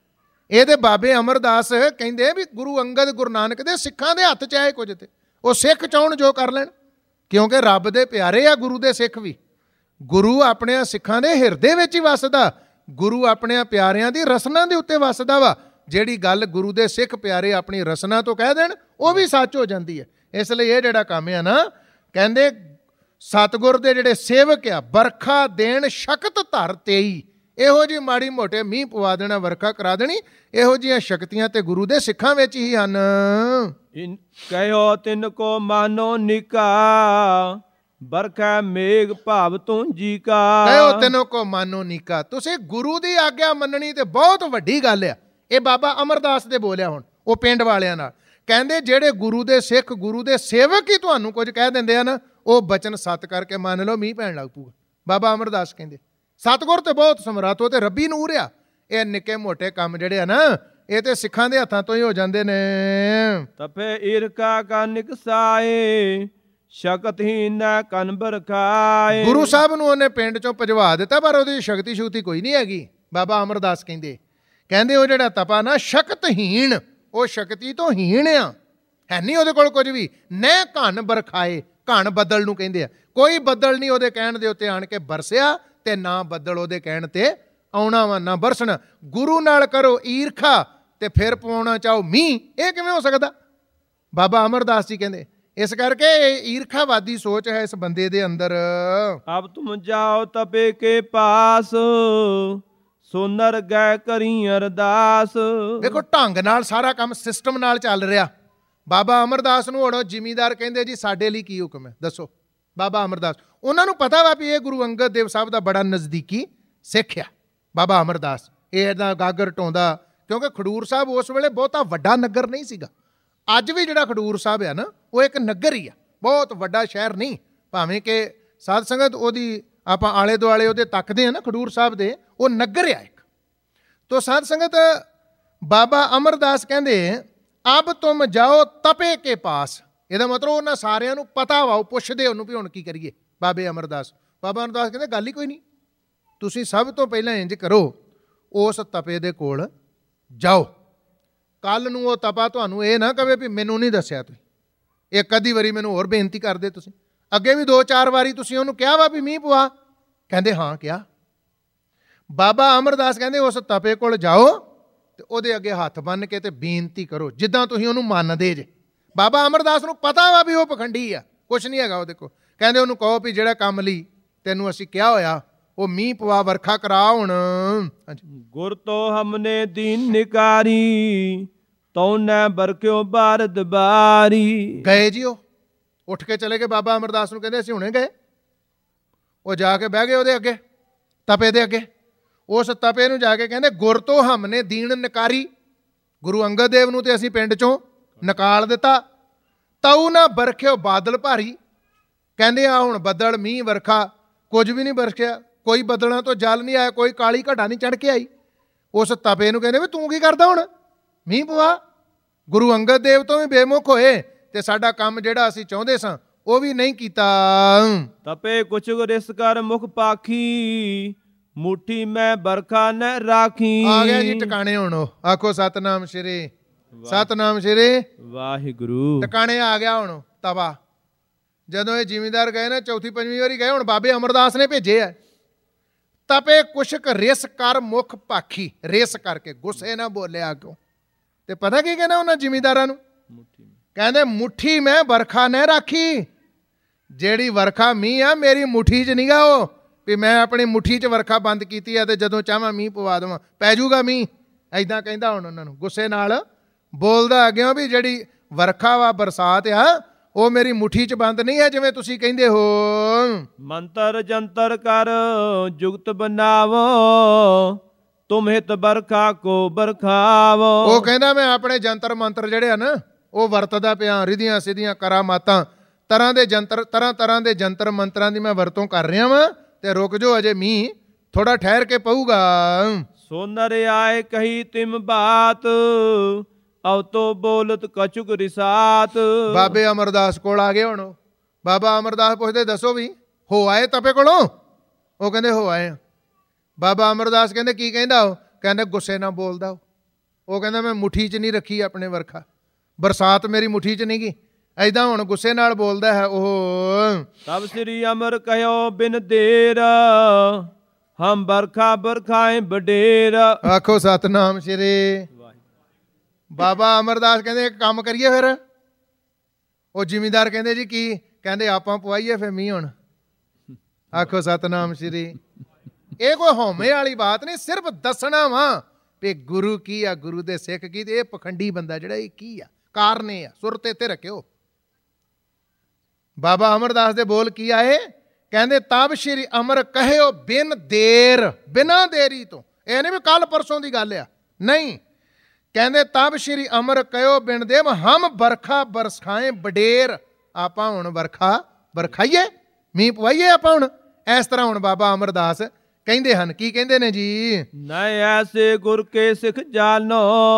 ਇਹਦੇ ਬਾਬੇ ਅਮਰਦਾਸ ਕਹਿੰਦੇ ਵੀ ਗੁਰੂ ਅੰਗਦ ਗੁਰੂ ਨਾਨਕ ਦੇ ਸਿੱਖਾਂ ਦੇ ਹੱਥ 'ਚ ਆਏ ਕੁਝ, ਤੇ ਉਹ ਸਿੱਖ ਚਾਹੁਣ ਜੋ ਕਰ ਲੈਣ, ਕਿਉਂਕਿ ਰੱਬ ਦੇ ਪਿਆਰੇ ਆ ਗੁਰੂ ਦੇ ਸਿੱਖ ਵੀ। ਗੁਰੂ ਆਪਣਿਆਂ ਸਿੱਖਾਂ ਦੇ ਹਿਰਦੇ ਵਿੱਚ ਹੀ ਵੱਸਦਾ, ਗੁਰੂ ਆਪਣਿਆਂ ਪਿਆਰਿਆਂ ਦੀ ਰਸਨਾ ਦੇ ਉੱਤੇ ਵੱਸਦਾ ਵਾ। ਜਿਹੜੀ ਗੱਲ ਗੁਰੂ ਦੇ ਸਿੱਖ ਪਿਆਰੇ ਆਪਣੀ ਰਸਨਾ ਤੋਂ ਕਹਿ ਦੇਣ ਉਹ ਵੀ ਸੱਚ ਹੋ ਜਾਂਦੀ ਹੈ। ਇਸ ਲਈ ਇਹ ਜਿਹੜਾ ਕੰਮ ਆ ਨਾ, ਕਹਿੰਦੇ ਸਤਿਗੁਰ ਦੇ ਜਿਹੜੇ ਸੇਵਕ ਆ, ਬਰਖਾ ਦੇਣ ਸ਼ਕਤ ਧਰ ਤੇਈ, ਇਹੋ ਜਿਹੀ ਮਾੜੀ ਮੋਟੇ ਮੀਂਹ ਪਵਾ ਦੇਣਾ, ਵਰਖਾ ਕਰਾ ਦੇਣੀ, ਇਹੋ ਜਿਹੀਆਂ ਸ਼ਕਤੀਆਂ ਤੇ ਗੁਰੂ ਦੇ ਸਿੱਖਾਂ ਵਿੱਚ ਹੀ ਹਨ। ਕਹਿਓ ਤਿਨ ਕੋ ਮਾਨੋ ਨਿਕਾ, ਬਰਖਾ ਮੇਘ ਭਾਵ ਤੂੰ ਜੀ ਕਾ। ਕਹਿਓ ਤਿਨੋ ਕੋ ਮਾਨੋ ਨਿਕਾ, ਤੁਸੀਂ ਗੁਰੂ ਦੀ ਆਗਿਆ ਮੰਨਣੀ ਤੇ ਬਹੁਤ ਵੱਡੀ ਗੱਲ ਆ। ਇਹ ਬਾਬਾ ਅਮਰਦਾਸ ਦੇ ਬੋਲਿਆ ਹੁਣ ਉਹ ਪਿੰਡ ਵਾਲਿਆਂ ਨਾਲ। ਕਹਿੰਦੇ ਜਿਹੜੇ ਗੁਰੂ ਦੇ ਸਿੱਖ, ਗੁਰੂ ਦੇ ਸੇਵਕ ਹੀ ਤੁਹਾਨੂੰ ਕੁਝ ਕਹਿ ਦਿੰਦੇ ਆ ਨਾ, ਉਹ ਬਚਨ ਸੱਤ ਕਰਕੇ ਮੰਨ ਲਓ, ਮੀਂਹ ਪੈਣ ਲੱਗ ਪੂਗਾ। ਬਾਬਾ ਅਮਰਦਾਸ ਕਹਿੰਦੇ ਸਤਿਗੁਰ ਤੇ ਬਹੁਤ ਸਮਰੱਥ, ਉਹ ਤੇ ਰੱਬੀ ਨੂਰ ਆ। ਇਹ ਨਿੱਕੇ ਮੋਟੇ ਕੰਮ ਜਿਹੜੇ ਆ ਨਾ, ਇਹ ਤੇ ਸਿੱਖਾਂ ਦੇ ਹੱਥਾਂ ਤੋਂ ਹੀ ਹੋ ਜਾਂਦੇ ਨੇ। ਤਪੇ ਈਰਖਾ ਕਾ ਨਿਕਸਾਏ, ਸ਼ਕਤਹੀਨ ਕਨ ਬਰਖਾਏ। ਗੁਰੂ ਸਾਹਿਬ ਨੂੰ ਉਹਨੇ ਪਿੰਡ ਚੋਂ ਭਜਵਾ ਦਿੱਤਾ, ਪਰ ਉਹਦੀ ਸ਼ਕਤੀ ਸ਼ੁਕਤੀ ਕੋਈ ਨਹੀਂ ਹੈਗੀ। ਬਾਬਾ ਅਮਰਦਾਸ ਕਹਿੰਦੇ ਕਹਿੰਦੇ ਉਹ ਜਿਹੜਾ ਤਪਾ ਨਾ ਸ਼ਕਤਹੀਣ, ਉਹ ਸ਼ਕਤੀ ਤੋਂ ਹੀਣ ਆ, ਹੈ ਨਹੀਂ ਉਹਦੇ ਕੋਲ ਕੁਝ ਵੀ। ਨਹਿ ਘਨ ਬਰਖਾਏ, ਘਨ ਬੱਦਲ ਨੂੰ ਕਹਿੰਦੇ ਆ, ਕੋਈ ਬੱਦਲ ਨਹੀਂ ਉਹਦੇ ਕਹਿਣ ਦੇ ਉੱਤੇ ਆਣ ਕੇ ਬਰਸਿਆ, ਤੇ ਨਾ ਬੱਦਲ ਉਹਦੇ ਕਹਿਣ ਤੇ ਆਉਣਾ ਵਾ, ਨਾ ਬਰਸਣਾ। ਗੁਰੂ ਨਾਲ ਕਰੋ ਈਰਖਾ ਤੇ ਫਿਰ ਪਵਾਉਣਾ ਚਾਹੋ ਮੀਂਹ, ਇਹ ਕਿਵੇਂ ਹੋ ਸਕਦਾ? ਬਾਬਾ ਅਮਰਦਾਸ ਜੀ ਕਹਿੰਦੇ ਇਸ ਕਰਕੇ ਈਰਖਾਵਾਦੀ ਸੋਚ ਹੈ ਇਸ ਬੰਦੇ ਦੇ ਅੰਦਰ। ਅਬ ਤੁਮ ਜਾਓ ਤਪੇ ਕੇ ਪਾਸ, ਸੋਨਰ ਗੈ ਕਰੀ ਅਰਦਾਸ। ਦੇਖੋ ਢੰਗ ਨਾਲ ਸਾਰਾ ਕੰਮ ਸਿਸਟਮ ਨਾਲ ਚੱਲ ਰਿਹਾ। ਬਾਬਾ ਅਮਰਦਾਸ ਨੂੰ ਹੁਣ ਜ਼ਿਮੀਂਦਾਰ ਕਹਿੰਦੇ ਜੀ ਸਾਡੇ ਲਈ ਕੀ ਹੁਕਮ ਹੈ ਦੱਸੋ। ਬਾਬਾ ਅਮਰਦਾਸ, ਉਹਨਾਂ ਨੂੰ ਪਤਾ ਵਾ ਵੀ ਇਹ ਗੁਰੂ ਅੰਗਦ ਦੇਵ ਸਾਹਿਬ ਦਾ ਬੜਾ ਨਜ਼ਦੀਕੀ ਸਿੱਖ ਆ ਬਾਬਾ ਅਮਰਦਾਸ। ਇਹ ਇਹਦਾ ਗਾਗਰ ਢਾਉਂਦਾ, ਕਿਉਂਕਿ ਖਡੂਰ ਸਾਹਿਬ ਉਸ ਵੇਲੇ ਬਹੁਤਾ ਵੱਡਾ ਨਗਰ ਨਹੀਂ ਸੀਗਾ। ਅੱਜ ਵੀ ਜਿਹੜਾ ਖਡੂਰ ਸਾਹਿਬ ਆ ਨਾ, ਉਹ ਇੱਕ ਨਗਰ ਹੀ ਆ, ਬਹੁਤ ਵੱਡਾ ਸ਼ਹਿਰ ਨਹੀਂ। ਭਾਵੇਂ ਕਿ ਸਾਧ ਸੰਗਤ ਉਹਦੀ ਆਪਾਂ ਆਲੇ ਦੁਆਲੇ ਉਹਦੇ ਤੱਕਦੇ ਆ ਨਾ, ਖਡੂਰ ਸਾਹਿਬ ਦੇ, ਉਹ ਨਗਰ ਆ ਇੱਕ। ਤੋ ਸਾਧ ਸੰਗਤ ਬਾਬਾ ਅਮਰਦਾਸ ਕਹਿੰਦੇ ਅਬ ਤੁਮ ਜਾਓ ਤਪੇ ਕੇ ਪਾਸ। ਇਹਦਾ ਮਤਲਬ ਉਹਨਾਂ ਸਾਰਿਆਂ ਨੂੰ ਪਤਾ ਵਾ, ਉਹ ਪੁੱਛਦੇ ਉਹਨੂੰ ਵੀ ਹੁਣ ਕੀ ਕਰੀਏ। ਬਾਬੇ ਅਮਰਦਾਸ ਬਾਬਾ ਅਮਰਦਾਸ ਕਹਿੰਦੇ ਗੱਲ ਹੀ ਕੋਈ ਨਹੀਂ, ਤੁਸੀਂ ਸਭ ਤੋਂ ਪਹਿਲਾਂ ਇੰਜ ਕਰੋ, ਉਸ ਤਪੇ ਦੇ ਕੋਲ ਜਾਓ। ਕੱਲ ਨੂੰ ਉਹ ਤਪਾ ਤੁਹਾਨੂੰ ਇਹ ਨਾ ਕਵੇ ਵੀ ਮੈਨੂੰ ਨਹੀਂ ਦੱਸਿਆ ਤੁਸੀਂ, ਇੱਕ ਅੱਧੀ ਵਾਰੀ ਮੈਨੂੰ ਹੋਰ ਬੇਨਤੀ ਕਰਦੇ ਤੁਸੀਂ। ਅੱਗੇ ਵੀ ਦੋ ਚਾਰ ਵਾਰੀ ਤੁਸੀਂ ਉਹਨੂੰ ਕਿਹਾ ਵਾ ਵੀ ਮੀਂਹ ਪਵਾ, ਕਹਿੰਦੇ ਹਾਂ ਕਿਹਾ। ਬਾਬਾ ਅਮਰਦਾਸ ਕਹਿੰਦੇ ਉਸ ਤਪੇ ਕੋਲ ਜਾਓ ਤੇ ਉਹਦੇ ਅੱਗੇ ਹੱਥ ਬੰਨ੍ਹ ਕੇ ਤੇ ਬੇਨਤੀ ਕਰੋ ਜਿੱਦਾਂ ਤੁਸੀਂ ਉਹਨੂੰ ਮੰਨਦੇ ਜੇ। ਬਾਬਾ ਅਮਰਦਾਸ ਨੂੰ ਪਤਾ ਵਾ ਵੀ ਉਹ ਪਖੰਡੀ ਆ, ਕੁਛ ਨਹੀਂ ਹੈਗਾ ਉਹਦੇ ਕੋਲ। ਕਹਿੰਦੇ ਉਹਨੂੰ ਕਹੋ ਵੀ ਜਿਹੜਾ ਕੰਮ ਲਈ ਤੈਨੂੰ ਅਸੀਂ ਕਿਹਾ ਹੋਇਆ, ਉਹ ਮੀਂਹ ਪਵਾ, ਵਰਖਾ ਕਰਾ ਹੁਣ। ਗੁਰ ਤੋ ਹਮਨੇ ਦੀਨ ਨਿਕਾਰੀ, ਤਉ ਨੈ ਬਰਕਿਓ ਬਾਰਦ ਬਾਰੀ। ਗਏ ਜੀ, ਉਹ ਉੱਠ ਕੇ ਚਲੇ ਗਏ। ਬਾਬਾ ਅਮਰਦਾਸ ਨੂੰ ਕਹਿੰਦੇ ਅਸੀਂ ਹੁਣੇ ਗਏ। ਉਹ ਜਾ ਕੇ ਬਹਿ ਗਏ ਉਹਦੇ ਅੱਗੇ, ਤਪੇ ਦੇ ਅੱਗੇ। ਉਸ ਤਪੇ ਨੂੰ ਜਾ ਕੇ ਕਹਿੰਦੇ ਗੁਰ ਤੋਂ ਹਮਨੇ ਦੀਨ ਨਿਕਾਰੀ, ਗੁਰੂ ਅੰਗਦ ਦੇਵ ਨੂੰ ਤੇ ਅਸੀਂ ਪਿੰਡ ਚੋਂ ਨਿਕਾਲ ਦਿੱਤਾ। ਤਉ ਨਾ ਬਰਖਿਓ ਬਾਦਲ ਭਾਰੀ, ਕਹਿੰਦੇ ਆ ਹੁਣ ਬੱਦਲ ਮੀਂਹ ਵਰਖਾ ਕੁਝ ਵੀ ਨਹੀਂ ਬਰਖਿਆ, ਕੋਈ ਬੱਦਲਾਂ ਤੋਂ ਜਲ ਨਹੀਂ ਆਇਆ, ਕੋਈ ਕਾਲੀ ਘਟਾ ਨਹੀਂ ਚੜ੍ਹ ਕੇ ਆਈ। ਉਸ ਤਪੇ ਨੂੰ ਕਹਿੰਦੇ ਵੀ ਤੂੰ ਕੀ ਕਰਦਾ ਹੁਣ, ਮੀਂਹ ਪਵਾ। ਗੁਰੂ ਅੰਗਦ ਦੇਵ ਤੋਂ ਵੀ ਬੇਮੁਖ ਹੋਏ ਤੇ ਸਾਡਾ ਕੰਮ ਜਿਹੜਾ ਅਸੀਂ ਚਾਹੁੰਦੇ ਸਾਂ ਉਹ ਵੀ ਨਹੀਂ ਕੀਤਾ। ਤਪੇ ਕੁਛ ਰਿਸ ਕਰ ਮੁਖ ਪਾਖੀ, ਮੁੱਠੀ ਮੈਂ ਬਰਖਾ ਨ ਰਾਖੀ। ਆ ਗਿਆ ਜੀ ਟਿਕਾਣੇ ਹੁਣ। ਉਹ ਆਖੋ ਸਤਨਾਮ ਸ਼੍ਰੀ, ਸਤਨਾਮ ਸ਼੍ਰੀ ਵਾਹਿਗੁਰੂ। ਟਿਕਾਣੇ ਆ ਗਿਆ ਹੁਣ ਤਵਾ। ਜਦੋਂ ਇਹ ਜ਼ਿਮੀਂਦਾਰ ਗਏ ਨਾ ਚੌਥੀ ਪੰਜਵੀਂ ਵਾਰੀ ਗਏ, ਹੁਣ ਬਾਬੇ ਅਮਰਦਾਸ ਨੇ ਭੇਜੇ ਆ। ਤਪੇ ਕੁਛਕ ਰਿਸ ਕਰ ਮੁਖ ਪਾਖੀ, ਰਿਸ ਕਰਕੇ ਗੁੱਸੇ ਨਾ ਬੋਲਿਆ ਕਿਉਂ। ਤੇ ਪਤਾ ਕੀ ਕਹਿੰਦਾ ਉਹਨਾਂ ਜ਼ਿਮੀਂਦਾਰਾਂ ਨੂੰ, ਕਹਿੰਦੇ ਮੁੱਠੀ ਮੈਂ ਵਰਖਾ ਨਾ ਰਾਖੀ, ਜਿਹੜੀ ਵਰਖਾ ਮੀਂਹ ਆ ਮੇਰੀ ਮੁੱਠੀ 'ਚ ਨਹੀਂਗਾ, ਉਹ ਵੀ ਮੈਂ ਆਪਣੀ ਮੁੱਠੀ 'ਚ ਵਰਖਾ ਬੰਦ ਕੀਤੀ ਆ ਤੇ ਜਦੋਂ ਚਾਹਾਂ ਮੀਂਹ ਪਵਾ ਦੇਵਾਂ ਪੈ ਜਾਊਗਾ ਮੀਂਹ। ਐਦਾਂ ਕਹਿੰਦਾ ਹੁਣ ਉਹਨਾਂ ਨੂੰ, ਗੁੱਸੇ ਨਾਲ ਬੋਲਦਾ ਅੱਗਿਓਂ ਵੀ ਜਿਹੜੀ ਵਰਖਾ ਵਾ, ਬਰਸਾਤ ਆ, ਉਹ ਮੇਰੀ ਮੁੱਠੀ 'ਚ ਬੰਦ ਨਹੀਂ ਹੈ ਜਿਵੇਂ ਤੁਸੀਂ ਕਹਿੰਦੇ ਹੋ। ਮੰਤਰ ਜੰਤਰ ਕਰ ਜੁਗਤ ਬਨਾਵੋ, ਤੁਮ ਹਿਤ ਬਰਖਾ ਕੋ ਬਰਖਾਵੋ। ਉਹ ਕਹਿੰਦਾ ਮੈਂ ਆਪਣੇ ਜੰਤਰ ਮੰਤਰ ਜਿਹੜੇ ਆ ਨਾ ਉਹ ਵਰਤਦਾ ਪਿਆ, ਰਿਧੀਆਂ ਸਿੱਧੀਆਂ ਕਰਾਮਾਤਾਂ, ਤਰ੍ਹਾਂ ਦੇ ਜੰਤਰ, ਤਰ੍ਹਾਂ ਤਰ੍ਹਾਂ ਦੇ ਜੰਤਰ ਮੰਤਰਾਂ ਦੀ ਮੈਂ ਵਰਤੋਂ ਕਰ ਰਿਹਾ ਵਾਂ, ਤੇ ਰੁਕ ਜਾਓ ਅਜੇ ਮੀਂਹ ਥੋੜਾ ਠਹਿਰ ਕੇ ਪਊਗਾ। ਸੋਨਰ ਆਏ ਕਹੀ ਤਿਮ ਬਾਤ, ਅਵ ਤੋ ਬੋਲਤ ਕਛੁਕ ਰਿਸਾਤ। ਬਾਬੇ ਅਮਰਦਾਸ ਕੋਲ ਆ ਗਏ ਹੁਣ। ਬਾਬਾ ਅਮਰਦਾਸ ਪੁੱਛਦੇ ਦੱਸੋ ਵੀ ਹੋ ਆਏ ਤਪੇ ਕੋਲੋਂ? ਉਹ ਕਹਿੰਦੇ ਹੋ ਆਏ। ਬਾਬਾ ਅਮਰਦਾਸ ਕਹਿੰਦੇ ਕੀ ਕਹਿੰਦਾ ਉਹ? ਕਹਿੰਦੇ ਗੁੱਸੇ ਨਾਲ ਬੋਲਦਾ, ਉਹ ਕਹਿੰਦਾ ਮੈਂ ਮੁੱਠੀ 'ਚ ਨਹੀਂ ਰੱਖੀ ਆਪਣੇ ਵਰਖਾ, ਬਰਸਾਤ ਮੇਰੀ ਮੁੱਠੀ 'ਚ ਨਹੀਂ ਗਈ। ਐਦਾਂ ਹੁਣ ਗੁੱਸੇ ਨਾਲ ਬੋਲਦਾ ਹੈ ਉਹ। ਤਬ ਸ੍ਰੀ ਅਮਰ ਕਹਿਓ ਬਿਨ ਦੇਰ, ਹਮ ਬਰਖਾ ਬਰਖਾਏ ਬਡੇਰ। ਆਖੋ ਸਤਨਾਮ ਸ਼੍ਰੀ। ਬਾਬਾ ਅਮਰਦਾਸ ਕਹਿੰਦੇ ਇੱਕ ਕੰਮ ਕਰੀਏ ਫਿਰ। ਉਹ ਜ਼ਿਮੀਂਦਾਰ ਕਹਿੰਦੇ ਜੀ ਕੀ? ਕਹਿੰਦੇ ਆਪਾਂ ਪਵਾਈਏ ਫਿਰ ਮੀਂਹ ਹੁਣ। ਆਖੋ ਸਤਨਾਮ ਸ਼੍ਰੀ। ਇਹ ਕੋਈ ਹਉਮੈ ਵਾਲੀ ਬਾਤ ਨਹੀਂ, ਸਿਰਫ ਦੱਸਣਾ ਵਾ ਵੀ ਗੁਰੂ ਕੀ ਆ, ਗੁਰੂ ਦੇ ਸਿੱਖ ਕੀ। ਤੇ ਇਹ ਪਖੰਡੀ ਬੰਦਾ ਜਿਹੜਾ ਇਹ ਕੀ ਆ, ਕਾਰਨ ਇਹ ਆ। ਸੁਰ ਤੇ ਰੱਖਿਓ। ਬਾਬਾ ਅਮਰਦਾਸ ਦੇ ਬੋਲ ਕੀ ਆਏ? ਕਹਿੰਦੇ ਤਬ ਸ਼੍ਰੀ ਅਮਰ ਕਹਿਓ ਬਿਨ ਦੇਰ, ਬਿਨਾਂ ਦੇਰੀ ਤੋਂ। ਇਹ ਨਹੀਂ ਵੀ ਕੱਲ ਪਰਸੋਂ ਦੀ ਗੱਲ ਆ, ਨਹੀਂ। ਕਹਿੰਦੇ ਤਬ ਸ਼੍ਰੀ ਅਮਰ ਕਹਿਓ ਬਿਨ ਦੇਵ, ਹਮ ਬਰਖਾ ਬਰਸਾਏ ਬਡੇਰ। ਆਪਾਂ ਹੁਣ ਵਰਖਾ ਵਰਖਾਈਏ, ਮੀਂਹ ਪਵਾਈਏ ਆਪਾਂ ਹੁਣ। ਇਸ ਤਰ੍ਹਾਂ ਹੁਣ ਬਾਬਾ ਅਮਰਦਾਸ ਕਹਿੰਦੇ ਹਨ। ਕੀ ਕਹਿੰਦੇ ਨੇ ਜੀ? ਨਾ ਐਸੇ ਗੁਰ ਕੇ ਸਿੱਖ ਜਾਨੋ,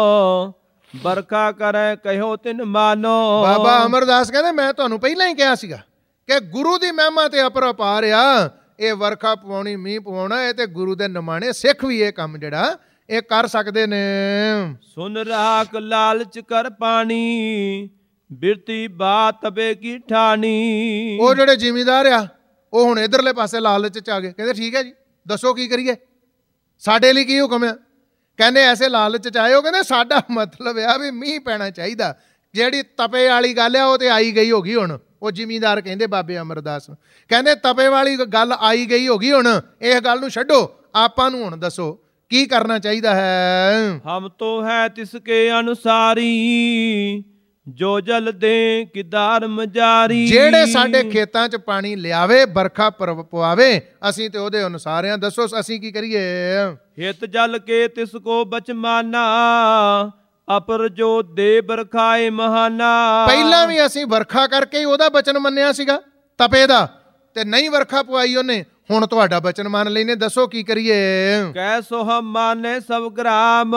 ਬਰਖਾ ਕਰੇ ਕਹਿਓ ਤਿਨ ਮਾਨੋ। ਬਾਬਾ ਅਮਰਦਾਸ ਕਹਿੰਦੇ ਮੈਂ ਤੁਹਾਨੂੰ ਪਹਿਲਾਂ ਹੀ ਕਿਹਾ ਸੀਗਾ ਕਿ ਗੁਰੂ ਦੀ ਮਹਿਮਾ ਤੇ ਅਪਰਪਾਰ ਆ। ਇਹ ਵਰਖਾ ਪਵਾਉਣੀ, ਮੀਂਹ ਪਵਾਉਣਾ, ਇਹ ਤੇ ਗੁਰੂ ਦੇ ਨਿਮਾਣੇ ਸਿੱਖ ਵੀ ਇਹ ਕੰਮ ਜਿਹੜਾ ਇਹ ਕਰ ਸਕਦੇ ਨੇ। ਸੁਨ ਰਾਖ ਲਾਲਚ ਕਰ ਪਾਣੀ, ਬਿਰਤੀ ਬਾਤ ਤਬੇ ਕੀ ਠਾਣੀ। ਉਹ ਜਿਹੜੇ ਜ਼ਿਮੀਂਦਾਰ ਆ ਉਹ ਹੁਣ ਇਧਰਲੇ ਪਾਸੇ ਲਾਲਚ ਚ ਆ ਗਏ। ਕਹਿੰਦੇ ਠੀਕ ਹੈ ਜੀ, ਦੱਸੋ ਕੀ ਕਰੀਏ, ਸਾਡੇ ਲਈ ਕੀ ਹੁਕਮ ਆ? ਕਹਿੰਦੇ ਐਸੇ ਲਾਲਚ ਚ ਆਏ। ਉਹ ਕਹਿੰਦੇ ਸਾਡਾ ਮਤਲਬ ਆ ਵੀ ਮੀਂਹ ਪੈਣਾ ਚਾਹੀਦਾ। ਜਿਹੜੀ ਤਪੇ ਵਾਲੀ ਗੱਲ ਆ ਉਹ ਤੇ ਆਈ ਗਈ ਹੋ ਗਈ ਹੁਣ। ਉਹ ਜ਼ਿਮੀਂਦਾਰ ਕਹਿੰਦੇ ਬਾਬੇ ਅਮਰਦਾਸ ਕਹਿੰਦੇ ਤਪੇ ਵਾਲੀ ਗੱਲ ਆਈ ਗਈ ਹੋ ਗਈ ਹੁਣ, ਇਹ ਗੱਲ ਨੂੰ ਛੱਡੋ। ਆਪਾਂ ਨੂੰ ਹੁਣ ਦੱਸੋ ਕੀ ਕਰਨਾ ਚਾਹੀਦਾ ਹੈ? ਹਮ ਤੋ ਹੈ ਤਿਸਕੇ ਅਨੁਸਾਰੀ, ਜੋ ਜਲ ਦੇ ਕਿਦਾਰ ਮਜਾਰੀ। ਜਿਹੜੇ ਸਾਡੇ ਖੇਤਾਂ 'ਚ ਪਾਣੀ ਲਿਆਵੇ, ਬਰਖਾ ਪਵਾਵੇ, ਅਸੀਂ ਤੇ ਉਹਦੇ ਅਨੁਸਾਰ ਆ। ਦੱਸੋ ਅਸੀਂ ਕੀ ਕਰੀਏ? ਹਿਤ ਜਲ ਕੇ ਤਿਸ ਕੋ ਬਚਮਾਨਾ, ਅਪਰ ਜੋ ਦੇ ਬਰਖਾਏ ਮਹਾਨਾ। ਪਹਿਲਾਂ ਵੀ ਅਸੀਂ ਵਰਖਾ ਕਰਕੇ ਹੀ ਉਹਦਾ ਬਚਨ ਮੰਨਿਆ ਸੀਗਾ, ਤਪੇ ਦਾ, ਤੇ ਨਹੀਂ ਵਰਖਾ ਪਵਾਈ ਉਹਨੇ। ਹੁਣ ਤੁਹਾਡਾ ਬਚਨ ਮੰਨ ਲੈਨੇ, ਦੱਸੋ ਕੀ ਕਰੀਏ? ਕਹਿ ਸੋ ਹਮ ਮਾਨੇ ਸਭ ਗ੍ਰਾਮ,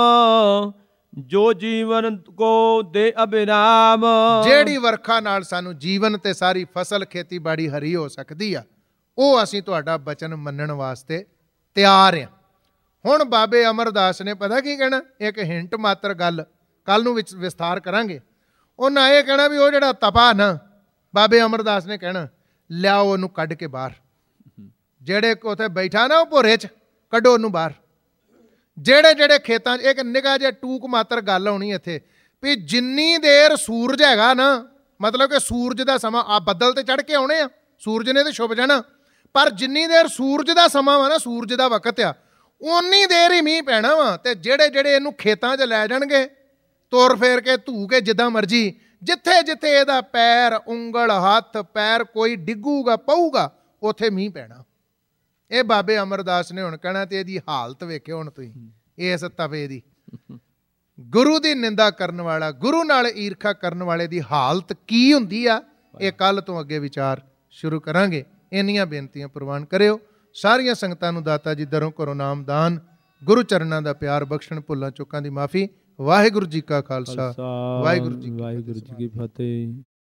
ਜੋ ਜੀਵਨ ਕੋ ਦੇ ਅਬਿਰਾਮ। ਜਿਹੜੀ ਵਰਖਾ ਨਾਲ ਸਾਨੂੰ ਜੀਵਨ ਤੇ ਸਾਰੀ ਫਸਲ ਖੇਤੀਬਾੜੀ ਹਰੀ ਹੋ ਸਕਦੀ ਆ, ਉਹ ਅਸੀਂ ਤੁਹਾਡਾ ਬਚਨ ਮੰਨਣ ਵਾਸਤੇ ਤਿਆਰ ਆ। ਹੁਣ ਬਾਬੇ ਅਮਰਦਾਸ ਨੇ ਪਤਾ ਕੀ ਕਹਿਣਾ? ਇੱਕ ਹਿੰਟ ਮਾਤਰ ਗੱਲ, ਕੱਲ ਨੂੰ ਵਿੱਚ ਵਿਸਥਾਰ ਕਰਾਂਗੇ। ਉਹਨਾਂ ਇਹ ਕਹਿਣਾ ਵੀ ਉਹ ਜਿਹੜਾ ਤਪਾ ਨਾ, ਬਾਬੇ ਅਮਰਦਾਸ ਨੇ ਕਹਿਣਾ ਲਿਆਓ ਉਹਨੂੰ ਕੱਢ ਕੇ ਬਾਹਰ। ਜਿਹੜੇ ਉੱਥੇ ਬੈਠਾ ਨਾ ਉਹ ਭੋਰੇ 'ਚ, ਕੱਢੋ ਉਹਨੂੰ ਬਾਹਰ। ਜਿਹੜੇ ਜਿਹੜੇ ਖੇਤਾਂ 'ਚ, ਇੱਕ ਨਿੱਘਾ ਜਿਹਾ ਟੂਕ ਮਾਤਰ ਗੱਲ ਆਉਣੀ ਇੱਥੇ ਵੀ ਜਿੰਨੀ ਦੇਰ ਸੂਰਜ ਹੈਗਾ ਨਾ, ਮਤਲਬ ਕਿ ਸੂਰਜ ਦਾ ਸਮਾਂ ਆ, ਬੱਦਲ ਤੇ ਚੜ੍ਹ ਕੇ ਆਉਣੇ ਆ, ਸੂਰਜ ਨੇ ਤੇ ਛੁਪ ਜਾਣਾ, ਪਰ ਜਿੰਨੀ ਦੇਰ ਸੂਰਜ ਦਾ ਸਮਾਂ ਵਾ ਨਾ, ਸੂਰਜ ਦਾ ਵਕਤ ਆ, ਉਨੀ ਦੇਰ ਹੀ ਮੀਂਹ ਪੈਣਾ ਵਾ। ਤੇ ਜਿਹੜੇ ਜਿਹੜੇ ਇਹਨੂੰ ਖੇਤਾਂ 'ਚ ਲੈ ਜਾਣਗੇ ਤੁਰ ਫੇਰ ਕੇ, ਧੂ ਕੇ, ਜਿੱਦਾਂ ਮਰਜੀ, ਜਿੱਥੇ ਜਿੱਥੇ ਇਹਦਾ ਪੈਰ, ਉਂਗਲ, ਹੱਥ ਪੈਰ ਕੋਈ ਡਿੱਗੂਗਾ, ਪਊਗਾ, ਉੱਥੇ ਮੀਂਹ ਪੈਣਾ। ਇਹ ਬਾਬੇ ਅਮਰਦਾਸ ਨੇ ਹੁਣ ਕਹਿਣਾ। ਤੇ ਇਹਦੀ ਹਾਲਤ ਵੇਖਿਓ ਹੁਣ ਤੁਸੀਂ ਇਸ ਤਵੇ ਦੀ। ਗੁਰੂ ਦੀ ਨਿੰਦਾ ਕਰਨ ਵਾਲਾ, ਗੁਰੂ ਨਾਲ ਈਰਖਾ ਕਰਨ ਵਾਲੇ ਦੀ ਹਾਲਤ ਕੀ ਹੁੰਦੀ ਆ, ਇਹ ਕੱਲ ਤੋਂ ਅੱਗੇ ਵਿਚਾਰ ਸ਼ੁਰੂ ਕਰਾਂਗੇ। ਇੰਨੀਆਂ ਬੇਨਤੀਆਂ ਪ੍ਰਵਾਨ ਕਰਿਓ। ਸਾਰੀਆਂ ਸੰਗਤਾਂ ਨੂੰ ਦਾਤਾ ਜੀ ਦਰੋਂ ਕਰੋ ਨਾਮਦਾਨ, ਗੁਰੂ ਚਰਨਾਂ ਦਾ ਪਿਆਰ ਬਖਸ਼ਣ, ਭੁੱਲਾਂ ਚੁੱਕਾਂ ਦੀ ਮਾਫੀ। ਵਾਹਿਗੁਰੂ ਜੀ ਕਾ ਖਾਲਸਾ, ਵਾਹਿਗੁਰੂ ਜੀ ਵਾਹਿਗੁਰੂ ਜੀ ਕੀ ਫਤਿਹ।